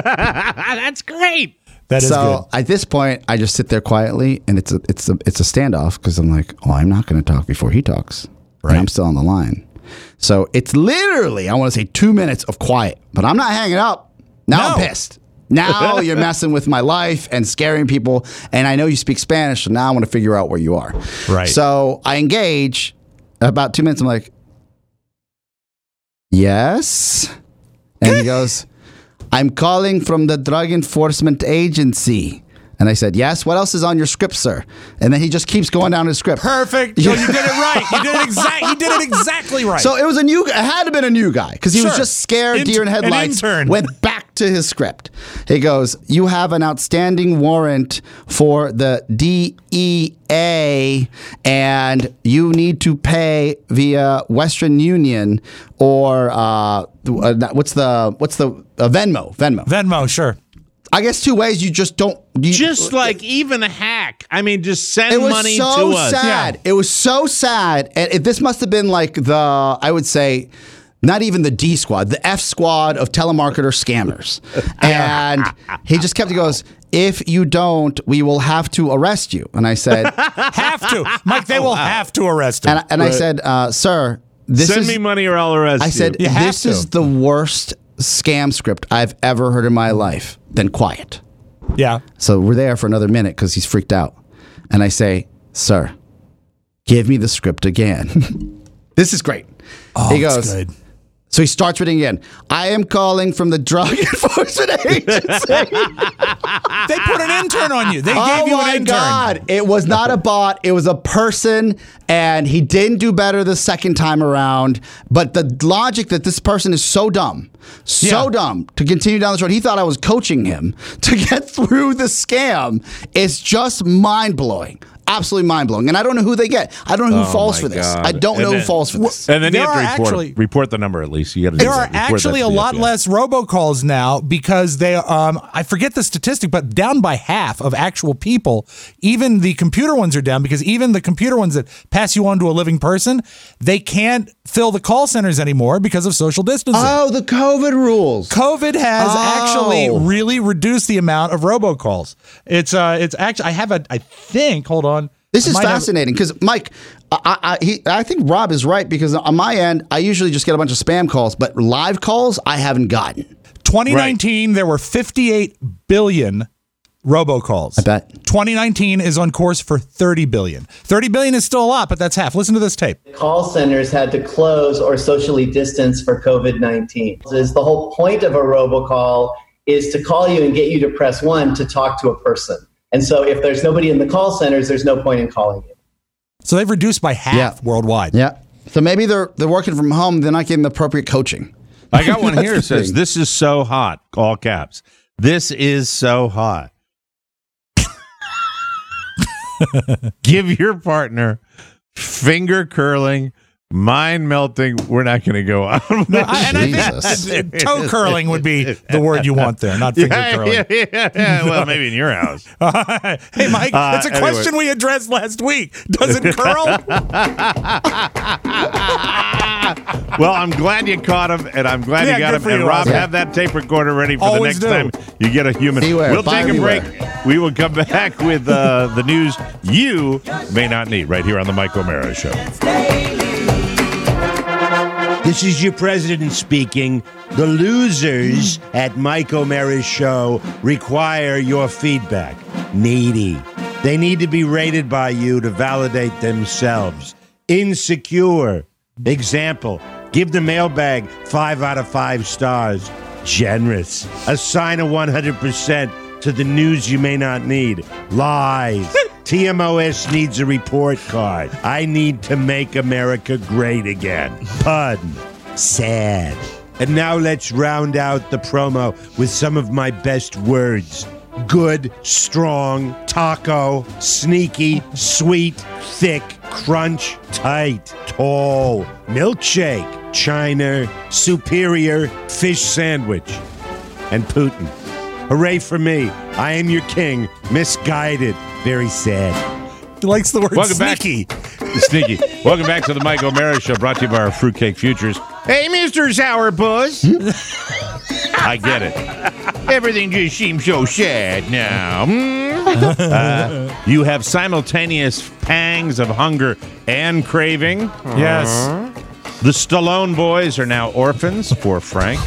That's great. That is good. At this point, I just sit there quietly, and it's a standoff because I'm like, I'm not going to talk before he talks. Right. And I'm still on the line. So it's literally, I want to say 2 minutes of quiet, but I'm not hanging up. Now I'm pissed. Now you're messing with my life and scaring people. And I know you speak Spanish, so now I want to figure out where you are. Right. So I engage. About 2 minutes, I'm like, "Yes." And he goes, "I'm calling from the Drug Enforcement Agency." And I said, "Yes, what else is on your script, sir?" And then he just keeps going down his script. Perfect. So you did it right. You did it exactly right. So it was it had to have been a new guy because he was just scared, deer in headlights. Went back to his script. He goes, "You have an outstanding warrant for the DEA, and you need to pay via Western Union or what's the Venmo? Venmo, sure." I guess 2 ways. You just don't. Just like even a hack. I mean, just send money to us. It was so sad. Yeah. It was so sad. And this must have been like I would say, not even the D squad, the F squad of telemarketer scammers. And he just kept, he goes, "If you don't, we will have to arrest you." And I said, "Have to. Mike, they will have to arrest him." And I said, "Sir, send me money or I'll arrest you." I said, "This is the worst scam script I've ever heard in my life." Then quiet. Yeah. So we're there for another minute because he's freaked out. And I say, "Sir, give me the script again." This is great. Oh, he goes, good. So he starts reading again. I am calling from the Drug Enforcement Agency. They put an intern on you. They gave you an intern. God. It was not a bot. It was a person, and he didn't do better the second time around. But the logic that this person is so dumb to continue down this road. He thought I was coaching him to get through the scam. Is just mind-blowing. Absolutely mind-blowing. And I don't know who they get. I don't know who falls for this. God. I don't know who falls for this. And then you have to report the number at least. You got to. There are actually a lot less robocalls now because they, I forget the statistic, but down by half of actual people. Even the computer ones are down because even the computer ones that pass you on to a living person, they can't fill the call centers anymore because of social distancing. Oh, the COVID rules. COVID has actually really reduced the amount of robocalls. It's actually, I think, hold on. This is fascinating because, Mike, I think Rob is right because on my end, I usually just get a bunch of spam calls, but live calls I haven't gotten. 2019, there were 58 billion robocalls. I bet. 2019 is on course for 30 billion. 30 billion is still a lot, but that's half. Listen to this tape. Call centers had to close or socially distance for COVID-19. The whole point of a robocall is to call you and get you to press 1 to talk to a person. And so if there's nobody in the call centers, there's no point in calling you. So they've reduced by half worldwide. Yeah. So maybe they're working from home. They're not getting the appropriate coaching. I got one here that says, "This is so hot." All caps. This is so hot. Give your partner finger curling, mind melting. We're not going to go on. I think toe curling would be the word you want there, not finger curling. Yeah. Well, maybe in your house. Hey, Mike, it's a question we addressed last week. Does it curl? Well, I'm glad you caught him, and I'm glad you got him. And Rob, have that tape recorder ready for the next time you get a human. We'll take a break. We will come back with the news you may not need right here on the Mike O'Mara Show. This is your president speaking. The losers at Mike O'Mara's show require your feedback. Needy. They need to be rated by you to validate themselves. Insecure. Example, give the mailbag 5 out of 5 stars. Generous. Assign a 100% to the news you may not need. Lies. TMOS needs a report card. I need to make America great again. Pun. Sad. And now let's round out the promo with some of my best words. Good, strong, taco, sneaky, sweet, thick, crunch, tight, tall, milkshake, China, superior, fish sandwich, and Putin. Hooray for me. I am your king. Misguided. Very sad. He likes the word sneaky. Sneaky. Welcome back to the Mike O'Mara Show, brought to you by our Fruitcake Futures. Hey, Mr. Sourpuss. I get it. Everything just seems so sad now. You have simultaneous pangs of hunger and craving. Yes. The Stallone boys are now orphans for Frank.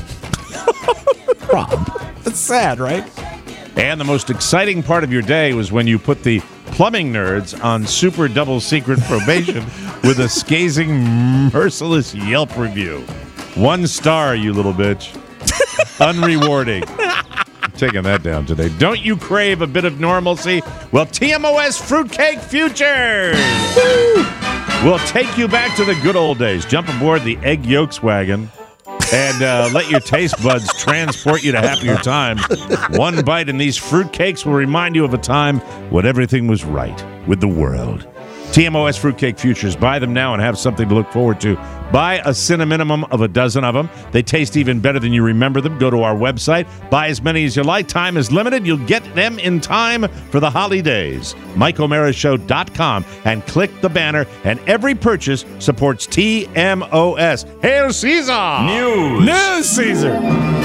Rob. That's sad, right? And the most exciting part of your day was when you put the plumbing nerds on super double secret probation with a scathing, merciless Yelp review. 1 star, you little bitch. Unrewarding. I'm taking that down today. Don't you crave a bit of normalcy? Well, TMOS Fruitcake Futures will take you back to the good old days. Jump aboard the Egg Yolks wagon and let your taste buds transport you to happier times. 1 bite in these fruitcakes will remind you of a time when everything was right with the world. TMOS Fruitcake Futures. Buy them now and have something to look forward to. Buy a minimum of a dozen of them. They taste even better than you remember them. Go to our website. Buy as many as you like. Time is limited. You'll get them in time for the holidays. MikeO'MaraShow.com and click the banner, and every purchase supports TMOS. Hail Caesar! News Caesar!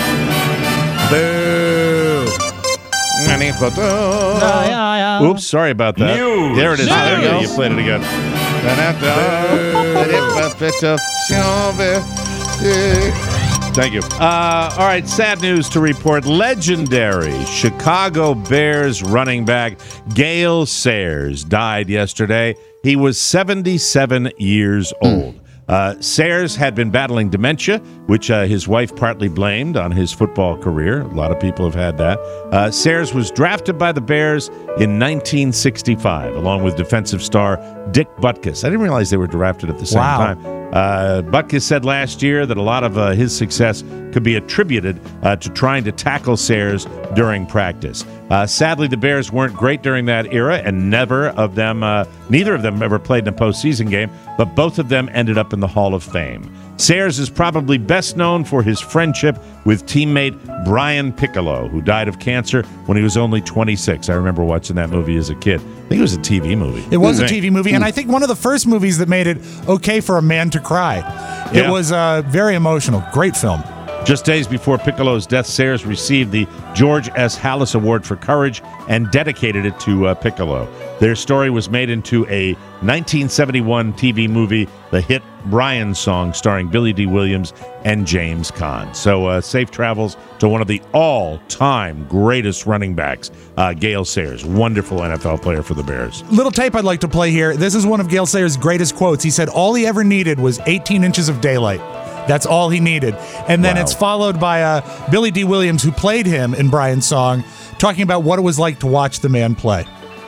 Boo! Oops, sorry about that. News. There it is. There you go. You played it again. Thank you. All right, sad news to report. Legendary Chicago Bears running back Gale Sayers died yesterday. He was 77 years old. Sayers had been battling dementia, which his wife partly blamed on his football career. A lot of people have had that. Sayers was drafted by the Bears in 1965, along with defensive star Dick Butkus. I didn't realize they were drafted at the same time. Butkus said last year that a lot of his success could be attributed to trying to tackle Sayers during practice. Sadly, the Bears weren't great during that era, and neither of them ever played in a postseason game, but both of them ended up in the Hall of Fame. Sayers is probably best known for his friendship with teammate Brian Piccolo, who died of cancer when he was only 26. I remember watching that movie as a kid. I think it was a TV movie. It was a TV movie, and I think one of the first movies that made it okay for a man to cry. It was very emotional. Great film. Just days before Piccolo's death, Sayers received the George S. Hallis Award for Courage and dedicated it to Piccolo. Their story was made into a 1971 TV movie, the hit Brian Song, starring Billy D. Williams and James Caan. So safe travels to one of the all-time greatest running backs, Gale Sayers. Wonderful NFL player for the Bears. Little tape I'd like to play here. This is one of Gale Sayers' greatest quotes. He said, all he ever needed was 18 inches of daylight. That's all he needed. And then it's followed by Billy D. Williams, who played him in Brian's Song, talking about what it was like to watch the man play.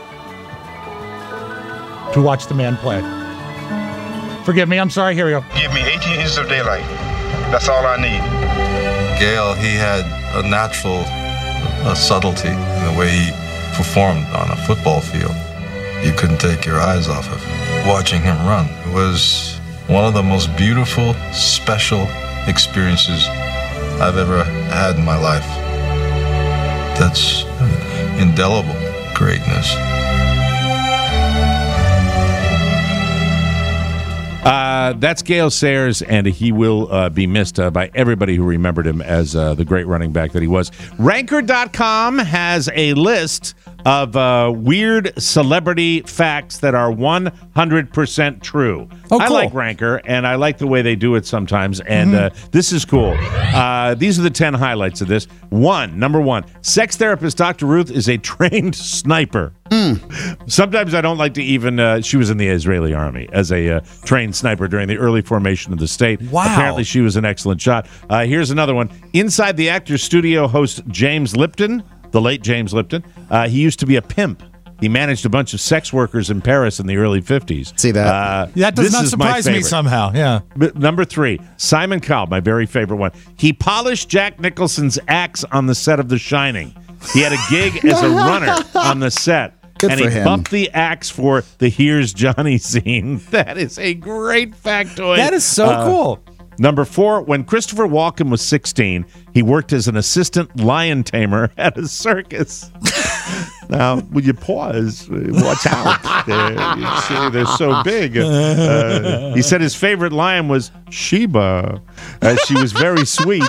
Forgive me, I'm sorry. Here we go. Give me 18 inches of daylight. That's all I need. Gale, he had a natural subtlety in the way he performed on a football field. You couldn't take your eyes off of him. Watching him run, it was one of the most beautiful, special experiences I've ever had in my life. That's indelible greatness. That's Gale Sayers, and he will be missed by everybody who remembered him as the great running back that he was. Ranker.com has a list of weird celebrity facts that are 100% true. Oh, cool. I like Ranker, and I like the way they do it sometimes, and this is cool. These are the 10 highlights of this. Number one, sex therapist Dr. Ruth is a trained sniper. Sometimes I don't like to even, she was in the Israeli army as a trained sniper during the early formation of the state. Wow. Apparently she was an excellent shot. Here's another one. Inside the Actors Studio host James Lipton, the late James Lipton, he used to be a pimp. He managed a bunch of sex workers in Paris in the early 50s. See that? That does not surprise me somehow. Yeah. Number 3, Simon Cowell, my very favorite one. He polished Jack Nicholson's axe on the set of The Shining. He had a gig as a runner on the set. Good and for he him. buffed the axe for the Here's Johnny scene. That is a great factoid. That is so cool. Number 4, when Christopher Walken was 16, he worked as an assistant lion tamer at a circus. Now, would you pause? Watch out. You see, they're so big. He said his favorite lion was Sheba. She was very sweet.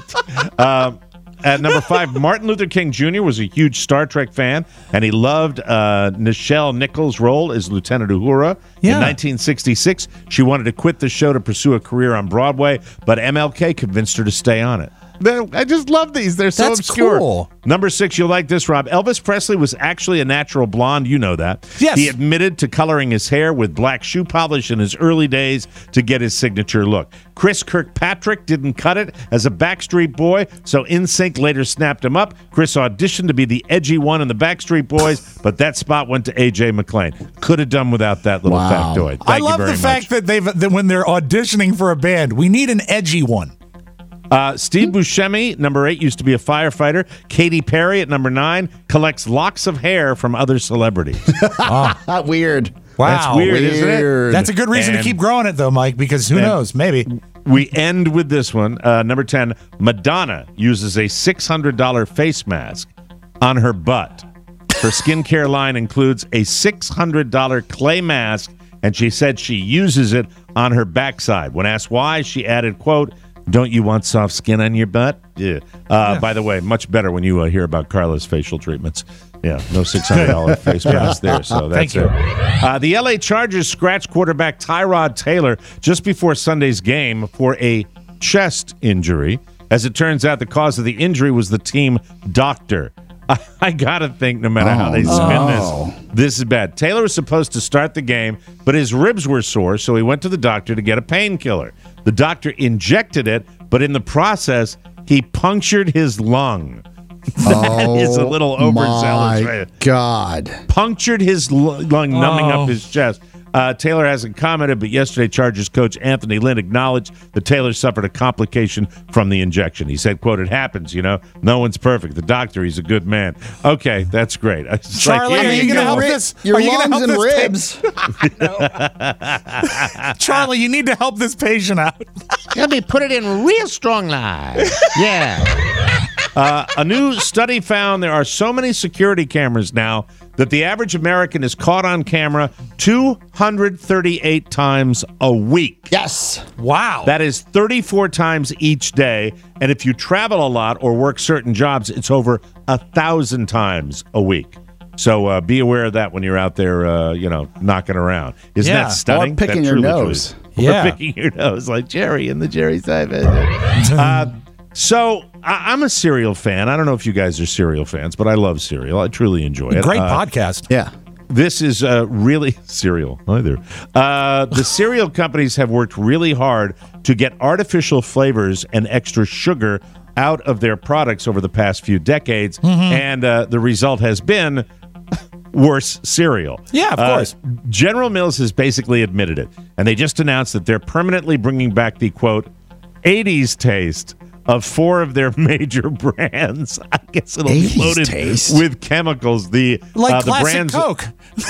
At number 5, Martin Luther King Jr. was a huge Star Trek fan, and he loved Nichelle Nichols' role as Lieutenant Uhura. In 1966, she wanted to quit the show to pursue a career on Broadway, but MLK convinced her to stay on it. I just love these. They're so obscure. Cool. Number 6, you'll like this, Rob. Elvis Presley was actually a natural blonde. You know that. Yes. He admitted to coloring his hair with black shoe polish in his early days to get his signature look. Chris Kirkpatrick didn't cut it as a Backstreet Boy, so NSYNC later snapped him up. Chris auditioned to be the edgy one in the Backstreet Boys, but that spot went to A.J. McClain. Could have done without that little factoid. I love the fact that when they're auditioning for a band, we need an edgy one. Steve Buscemi, number 8, used to be a firefighter. Katy Perry at number 9 collects locks of hair from other celebrities. Weird. Wow. That's weird, isn't it? That's a good reason to keep growing it, though, Mike, because who knows? Maybe. We end with this one. Number 10, Madonna uses a $600 face mask on her butt. Her skincare line includes a $600 clay mask, and she said she uses it on her backside. When asked why, she added, quote, "Don't you want soft skin on your butt?" Yeah. By the way, much better when you hear about Carla's facial treatments. Yeah, no $600 face mask there, so that's it. The L.A. Chargers scratched quarterback Tyrod Taylor just before Sunday's game for a chest injury. As it turns out, the cause of the injury was the team doctor. I got to think no matter how they spin this is bad. Taylor was supposed to start the game, but his ribs were sore, so he went to the doctor to get a painkiller. The doctor injected it, but in the process, he punctured his lung. That is a little overzealous. My God. Punctured his lung, numbing up his chest. Taylor hasn't commented, but yesterday Chargers coach Anthony Lynn acknowledged that Taylor suffered a complication from the injection. He said, quote, "It happens, you know. No one's perfect. The doctor, he's a good man." Okay, that's great. Charlie, are you going to help this? Your lungs and ribs. Charlie, you need to help this patient out. Let me put it in real strong line. Yeah. A new study found there are so many security cameras now that the average American is caught on camera 238 times a week. Yes. Wow. That is 34 times each day. And if you travel a lot or work certain jobs, it's over 1,000 times a week. So be aware of that when you're out there, knocking around. Isn't that stunning? Or picking your nose. Or picking your nose like Jerry in the Jerry Seinfeld. So I'm a cereal fan. I don't know if you guys are cereal fans, but I love cereal. I truly enjoy it. Great podcast. Yeah. This is really cereal. Hi there. The cereal companies have worked really hard to get artificial flavors and extra sugar out of their products over the past few decades, and the result has been worse cereal. Yeah, of course. General Mills has basically admitted it, and they just announced that they're permanently bringing back the, quote, 80s taste of 4 of their major brands. I guess it'll be loaded with chemicals. The brands Coke.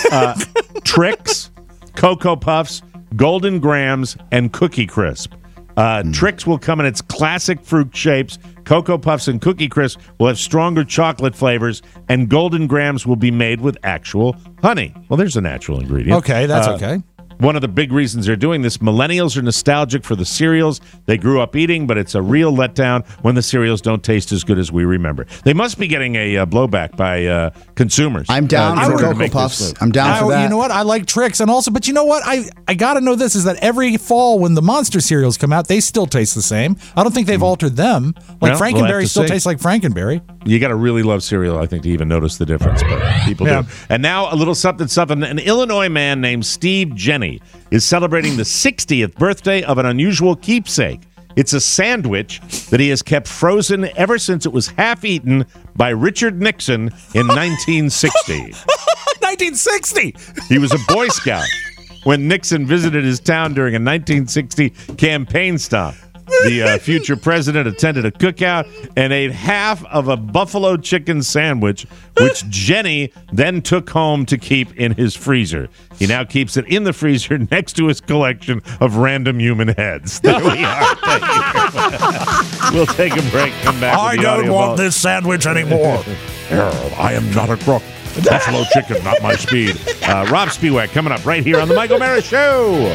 Trix, Cocoa Puffs, Golden Grams, and Cookie Crisp. Trix will come in its classic fruit shapes. Cocoa Puffs and Cookie Crisp will have stronger chocolate flavors, and Golden Grams will be made with actual honey. Well, there's a natural ingredient. Okay, that's okay. One of the big reasons they're doing this, millennials are nostalgic for the cereals they grew up eating, but it's a real letdown when the cereals don't taste as good as we remember. They must be getting a blowback by consumers. I'm down for Cocoa Puffs. I'm down for that. You know what? I like Trix. And also, but you know what? I got to know this is that every fall when the Monster cereals come out, they still taste the same. I don't think they've altered them. Like Frankenberry still tastes like Frankenberry. You got to really love cereal, I think, to even notice the difference, but people do. And now a little something. An Illinois man named Steve Jenny is celebrating the 60th birthday of an unusual keepsake. It's a sandwich that he has kept frozen ever since it was half-eaten by Richard Nixon in 1960. 1960! He was a Boy Scout when Nixon visited his town during a 1960 campaign stop. The future president attended a cookout and ate half of a buffalo chicken sandwich, which Jenny then took home to keep in his freezer. He now keeps it in the freezer next to his collection of random human heads. There we are. We'll take a break, come back. I don't want this sandwich anymore. I am not a crook. Buffalo chicken, not my speed. Rob Spiewak coming up right here on The Mike O'Mara Show.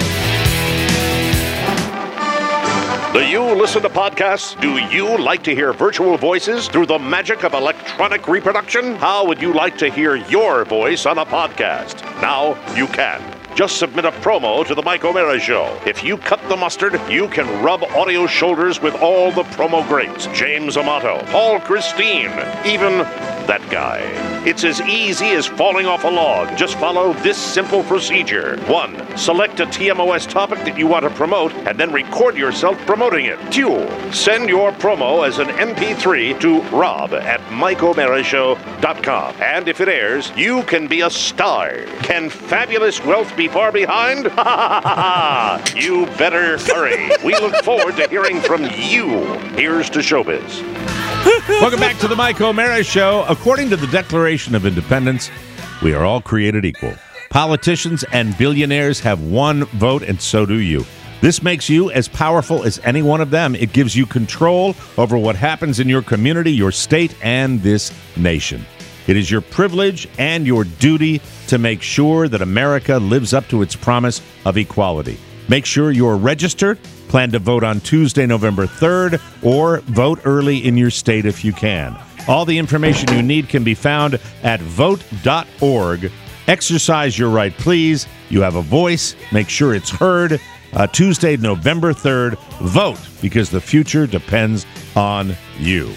Do you listen to podcasts? Do you like to hear virtual voices through the magic of electronic reproduction? How would you like to hear your voice on a podcast? Now you can. Just submit a promo to The Mike O'Mara Show. If you cut the mustard, you can rub audio shoulders with all the promo greats. James Amato, Paul Christine, even that guy. It's as easy as falling off a log. Just follow this simple procedure. 1. Select a TMOS topic that you want to promote and then record yourself promoting it. 2. Send your promo as an MP3 to rob@MikeO'MaraShow.com. And if it airs, you can be a star. Can fabulous wealth be far behind? You better hurry. We look forward to hearing from you. Here's to showbiz. Welcome back to the Mike O'Mara Show. According to the Declaration of Independence, we are all created equal. Politicians and billionaires have one vote, and so do you. This makes you as powerful as any one of them. It gives you control over what happens in your community, your state, and this nation. It is your privilege and your duty to make sure that America lives up to its promise of equality. Make sure you're registered. Plan to vote on Tuesday, November 3rd, or vote early in your state if you can. All the information you need can be found at vote.org. Exercise your right, please. You have a voice. Make sure it's heard. Tuesday, November 3rd. Vote, because the future depends on you.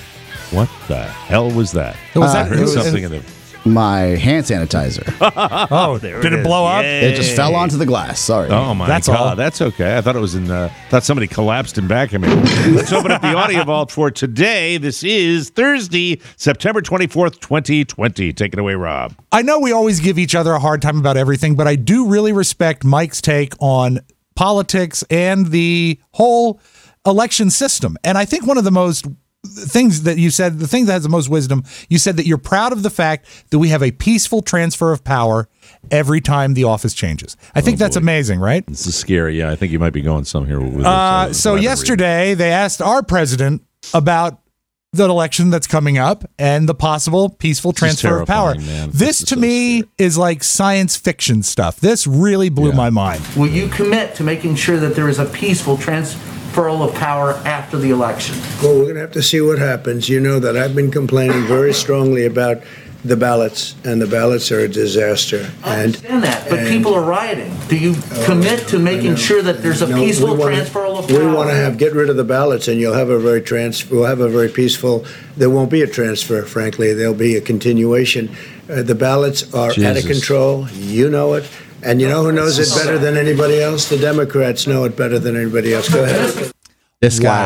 What the hell was that? It was I that- heard it was- something in the. My hand sanitizer. Oh, did it blow up? It just fell onto the glass. Sorry. Oh my That's God, all. that's okay. I thought it was in. Thought somebody collapsed in back of me. Let's open up the audio vault for today. This is Thursday, September 24th, 2020. Take it away, Rob. I know we always give each other a hard time about everything, but I do really respect Mike's take on politics and the whole election system. And I think one of the most things that you said, the thing that has the most wisdom, you said that you're proud of the fact that we have a peaceful transfer of power every time the office changes. I think that's amazing, right? This is scary. Yeah, I think you might be going some here with this. So yesterday they asked our president about the election that's coming up and the possible peaceful transfer of power. Man. This to me is like science fiction stuff. This really blew my mind. Will you commit to making sure that there is a peaceful transfer of power after the election? Well, we're going to have to see what happens. You know that I've been complaining very strongly about the ballots, and the ballots are a disaster. I understand that, but people are rioting. Do you commit to making sure that there's a peaceful transfer of power? We want to get rid of the ballots, and you'll have we'll have a very peaceful. There won't be a transfer, frankly. There'll be a continuation. The ballots are out of control. You know it. And you know who knows it better than anybody else? The Democrats know it better than anybody else. Go ahead. This guy.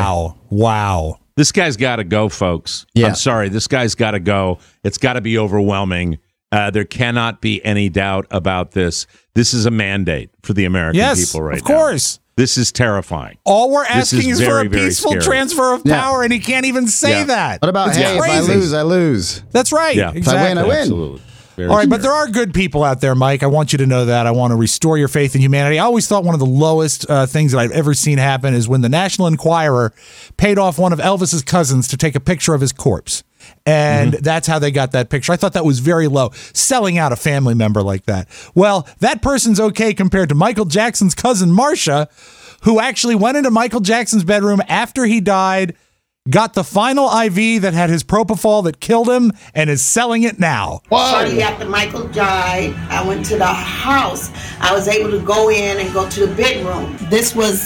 Wow. This guy's got to go, folks. Yeah. I'm sorry. This guy's got to go. It's got to be overwhelming. There cannot be any doubt about this. This is a mandate for the American people right now. Of course. This is terrifying. All we're This asking is for very, a very peaceful scary. transfer of power, and he can't even say that. What about, It's hey, crazy. if I lose, I lose. That's right. Yeah. Exactly. If I win, I win. Absolutely. Very All right, but scary. there are good people out there, Mike. I want you to know that. I want to restore your faith in humanity. I always thought one of the lowest things that I've ever seen happen is when the National Enquirer paid off one of Elvis's cousins to take a picture of his corpse. And that's how they got that picture. I thought that was very low, selling out a family member like that. Well, that person's okay compared to Michael Jackson's cousin, Marsha, who actually went into Michael Jackson's bedroom after he died, got the final IV that had his propofol that killed him, and is selling it now. Shortly after Michael died, I went to the house. I was able to go in and go to the bedroom. This was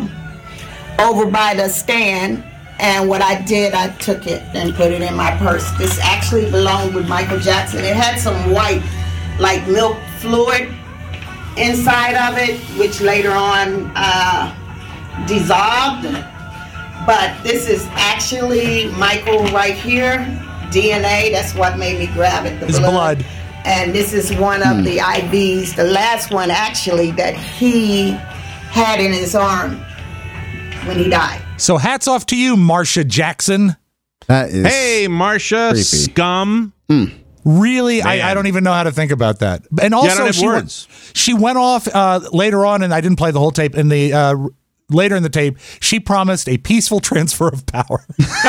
over by the stand, and what I did, I took it and put it in my purse. This actually belonged with Michael Jackson. It had some white, like milk fluid inside of it, which later on dissolved. But this is actually Michael right here, DNA. That's what made me grab it. His blood. And this is one of the IVs, the last one actually that he had in his arm when he died. So hats off to you, Marsha Jackson. That is Hey, Marsha, creepy. scum. Really, Man. I don't even know how to think about that. And I also, don't have she words. she went off later on, and I didn't play the whole tape. In the later in the tape, she promised a peaceful transfer of power.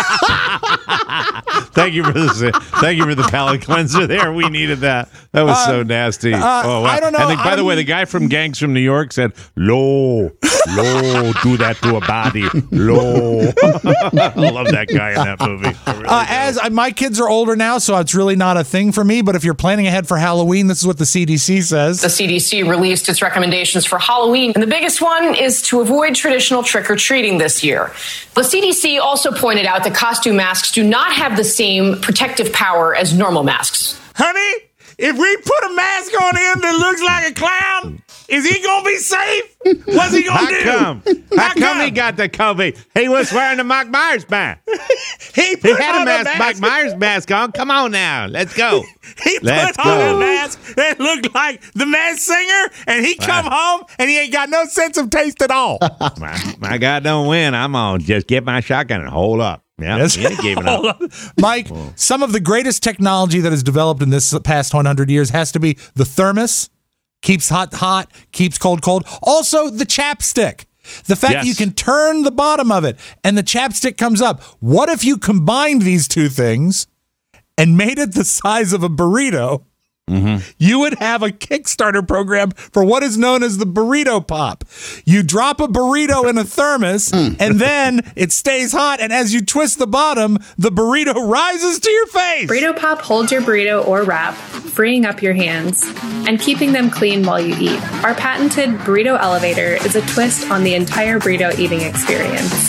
Thank you for this. Thank you for the palate cleanser there. We needed that. That was so nasty. Oh, wow. I don't know. And by the way, the guy from Gangs from New York said, "Low, do that to a body, low." I love that guy in that movie. I really do. As my kids are older now, so it's really not a thing for me. But if you're planning ahead for Halloween, this is what the CDC says. The CDC released its recommendations for Halloween, and the biggest one is to avoid traditional trick-or-treating this year. The CDC also pointed out that costume masks do not have the same protective power as normal masks. Honey, if we put a mask on him that looks like a clown, is he gonna be safe? What's he gonna do? How come he got the COVID? He was wearing the Mike Myers mask. He had a mask, Mike Myers mask on. Come on now, let's go. He Let's put on go. a mask that looked like the Masked Singer, and he come home and he ain't got no sense of taste at all. My guy don't win. I'm gonna just get my shotgun and hold up. Yeah, Yes. he ain't giving up. Mike, some of the greatest technology that has developed in this past 100 years has to be the thermos. Keeps hot, keeps cold. Also, the chapstick. The fact that you can turn the bottom of it and the chapstick comes up. What if you combined these two things and made it the size of a burrito? You would have a Kickstarter program for what is known as the burrito pop. You drop a burrito in a thermos and then it stays hot. And as you twist the bottom, the burrito rises to your face. Burrito Pop holds your burrito or wrap, freeing up your hands and keeping them clean while you eat. Our patented burrito elevator is a twist on the entire burrito eating experience.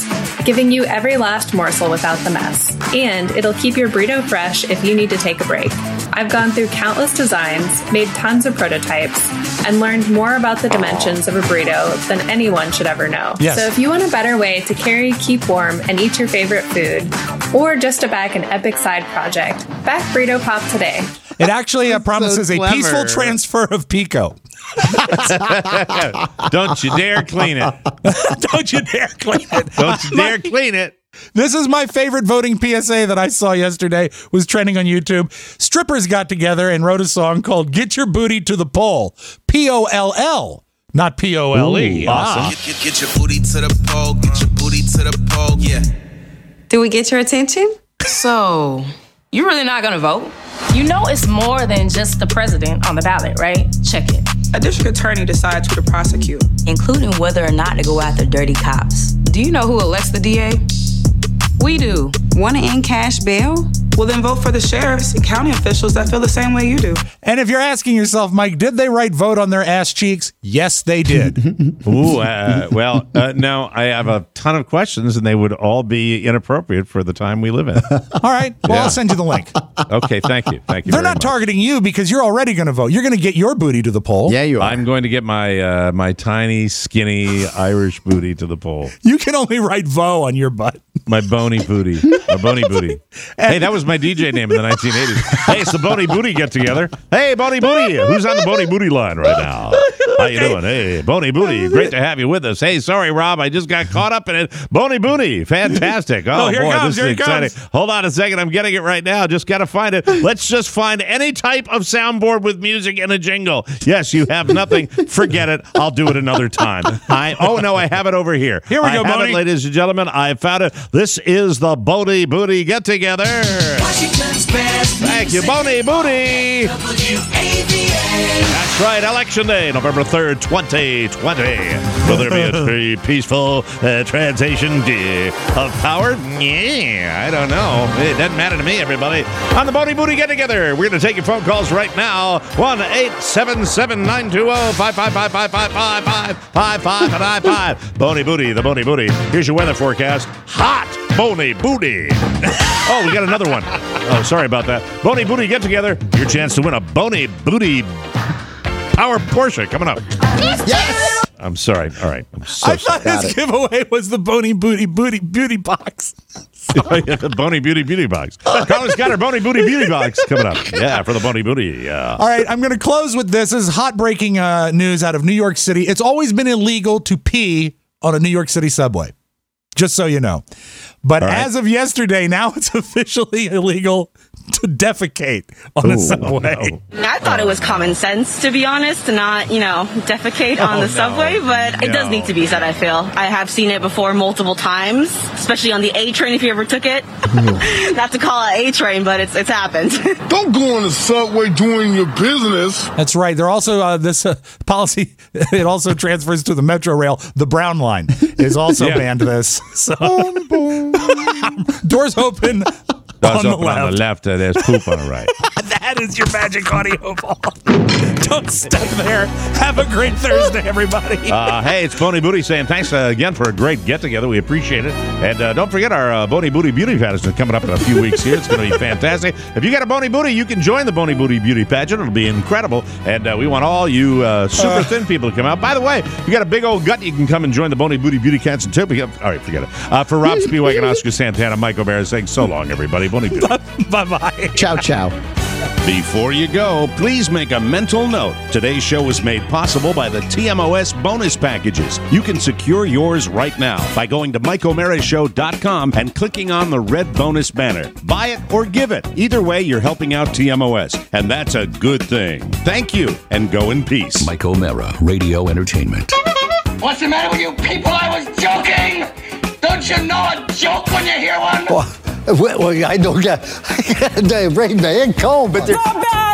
giving you every last morsel without the mess. And it'll keep your burrito fresh if you need to take a break. I've gone through countless designs, made tons of prototypes, and learned more about the dimensions of a burrito than anyone should ever know. Yes. So if you want a better way to carry, keep warm, and eat your favorite food, or just to back an epic side project, back Burrito Pop today. It actually promises a peaceful transfer of Pico. Don't you dare clean it. Don't you dare clean it. Don't you dare clean it. This is my favorite voting PSA that I saw yesterday, was trending on YouTube. Strippers got together and wrote a song called Get Your Booty to the Pole. P-O-L-L, not P-O-L-E. Ooh, awesome. Get your booty to the pole. Get your booty to the pole. Yeah. Do we get your attention? So, you're really not gonna vote? You know it's more than just the president on the ballot, right? Check it. A district attorney decides who to prosecute, including whether or not to go after dirty cops. Do you know who elects the DA? We do. Want to end cash bail? Well, then vote for the sheriffs and county officials that feel the same way you do. And if you're asking yourself, Mike, did they write vote on their ass cheeks? Yes, they did. Ooh, no, I have a ton of questions, and they would all be inappropriate for the time we live in. All right. Well, I'll send you the link. Okay, thank you. Thank you. They're very not much. targeting you because you're already going to vote. You're going to get your booty to the poll. Yeah, you are. I'm going to get my my tiny, skinny Irish booty to the poll. You can only write "vo" on your butt. My bony booty. My bony booty. Hey, that was my DJ name in the 1980s. Hey, it's the Bony Booty get together. Hey, Bony Booty. Who's on the Bony Booty line right now? How you doing? Hey, Bony Booty. Great to have you with us. Hey, sorry, Rob. I just got caught up in it. Bony Booty. Fantastic. Oh, here boy, it comes, this is exciting. Hold on a second. I'm getting it right now. Just got to find it. Let's just find any type of soundboard with music and a jingle. Yes, you have nothing. Forget it. I'll do it another time. Oh, no, I have it over here. Here we go, I have Bony. it, ladies and gentlemen. I found it. This is the Bony Booty get together. Thank you, Bony Booty. That's right, Election Day, November 3rd, 2020. Will there be a peaceful transition of power? Yeah, I don't know. It doesn't matter to me, everybody. On the Bony Booty get together, we're going to take your phone calls right now. 1-877-920-55555555. Bony Booty, the Bony Booty. Here's your weather forecast. Hot Bony Booty. Oh, we got another one. Oh, sorry about that. Bony Booty get together. Your chance to win a Bony Booty Power Porsche coming up. Yes! I'm sorry. All right. I'm so I thought his giveaway was the Bony Booty Beauty Box. Bony Beauty Box. Carla's got her Bony Beauty Box coming up. Yeah, for the Bony Booty. Yeah. All right, I'm going to close with this. This is hot breaking news out of New York City. It's always been illegal to pee on a New York City subway, just so you know. But as of yesterday, now it's officially illegal to defecate on a subway. No. I thought it was common sense, to be honest, to not, defecate on the subway, but it does need to be said, I feel. I have seen it before multiple times, especially on the A train if you ever took it. Not to call it A train, but it's happened. Don't go on the subway doing your business. That's right. They're also, this policy, it also transfers to the Metro Rail. The Brown Line is also banned this. So. Doors open. Doors on open on the left. There's poop on the right. That is your magic audio ball. Don't step there. Have a great Thursday, everybody. Hey, it's Bony Booty saying thanks again for a great get-together. We appreciate it. And don't forget our Bony Booty Beauty Pageant is coming up in a few weeks here. It's going to be fantastic. If you got a Bony Booty, you can join the Bony Booty Beauty Pageant. It'll be incredible. And we want all you super thin people to come out. By the way, if you got a big old gut, you can come and join the Bony Booty Beauty Pageant too. All right, forget it. For Rob Spiewak and Oscar Santana, Mike O'Barra saying so long, everybody. Bony Booty. Bye-bye. Ciao, ciao. Before you go, please make a mental note. Today's show was made possible by the TMOS bonus packages. You can secure yours right now by going to MikeO'MaraShow.com and clicking on the red bonus banner. Buy it or give it. Either way, you're helping out TMOS, and that's a good thing. Thank you, and go in peace. Mike O'Mara, Radio Entertainment. What's the matter with you people? I was joking! Don't you know a joke when you hear one? Well, I don't get. They bring me in cold, but they're.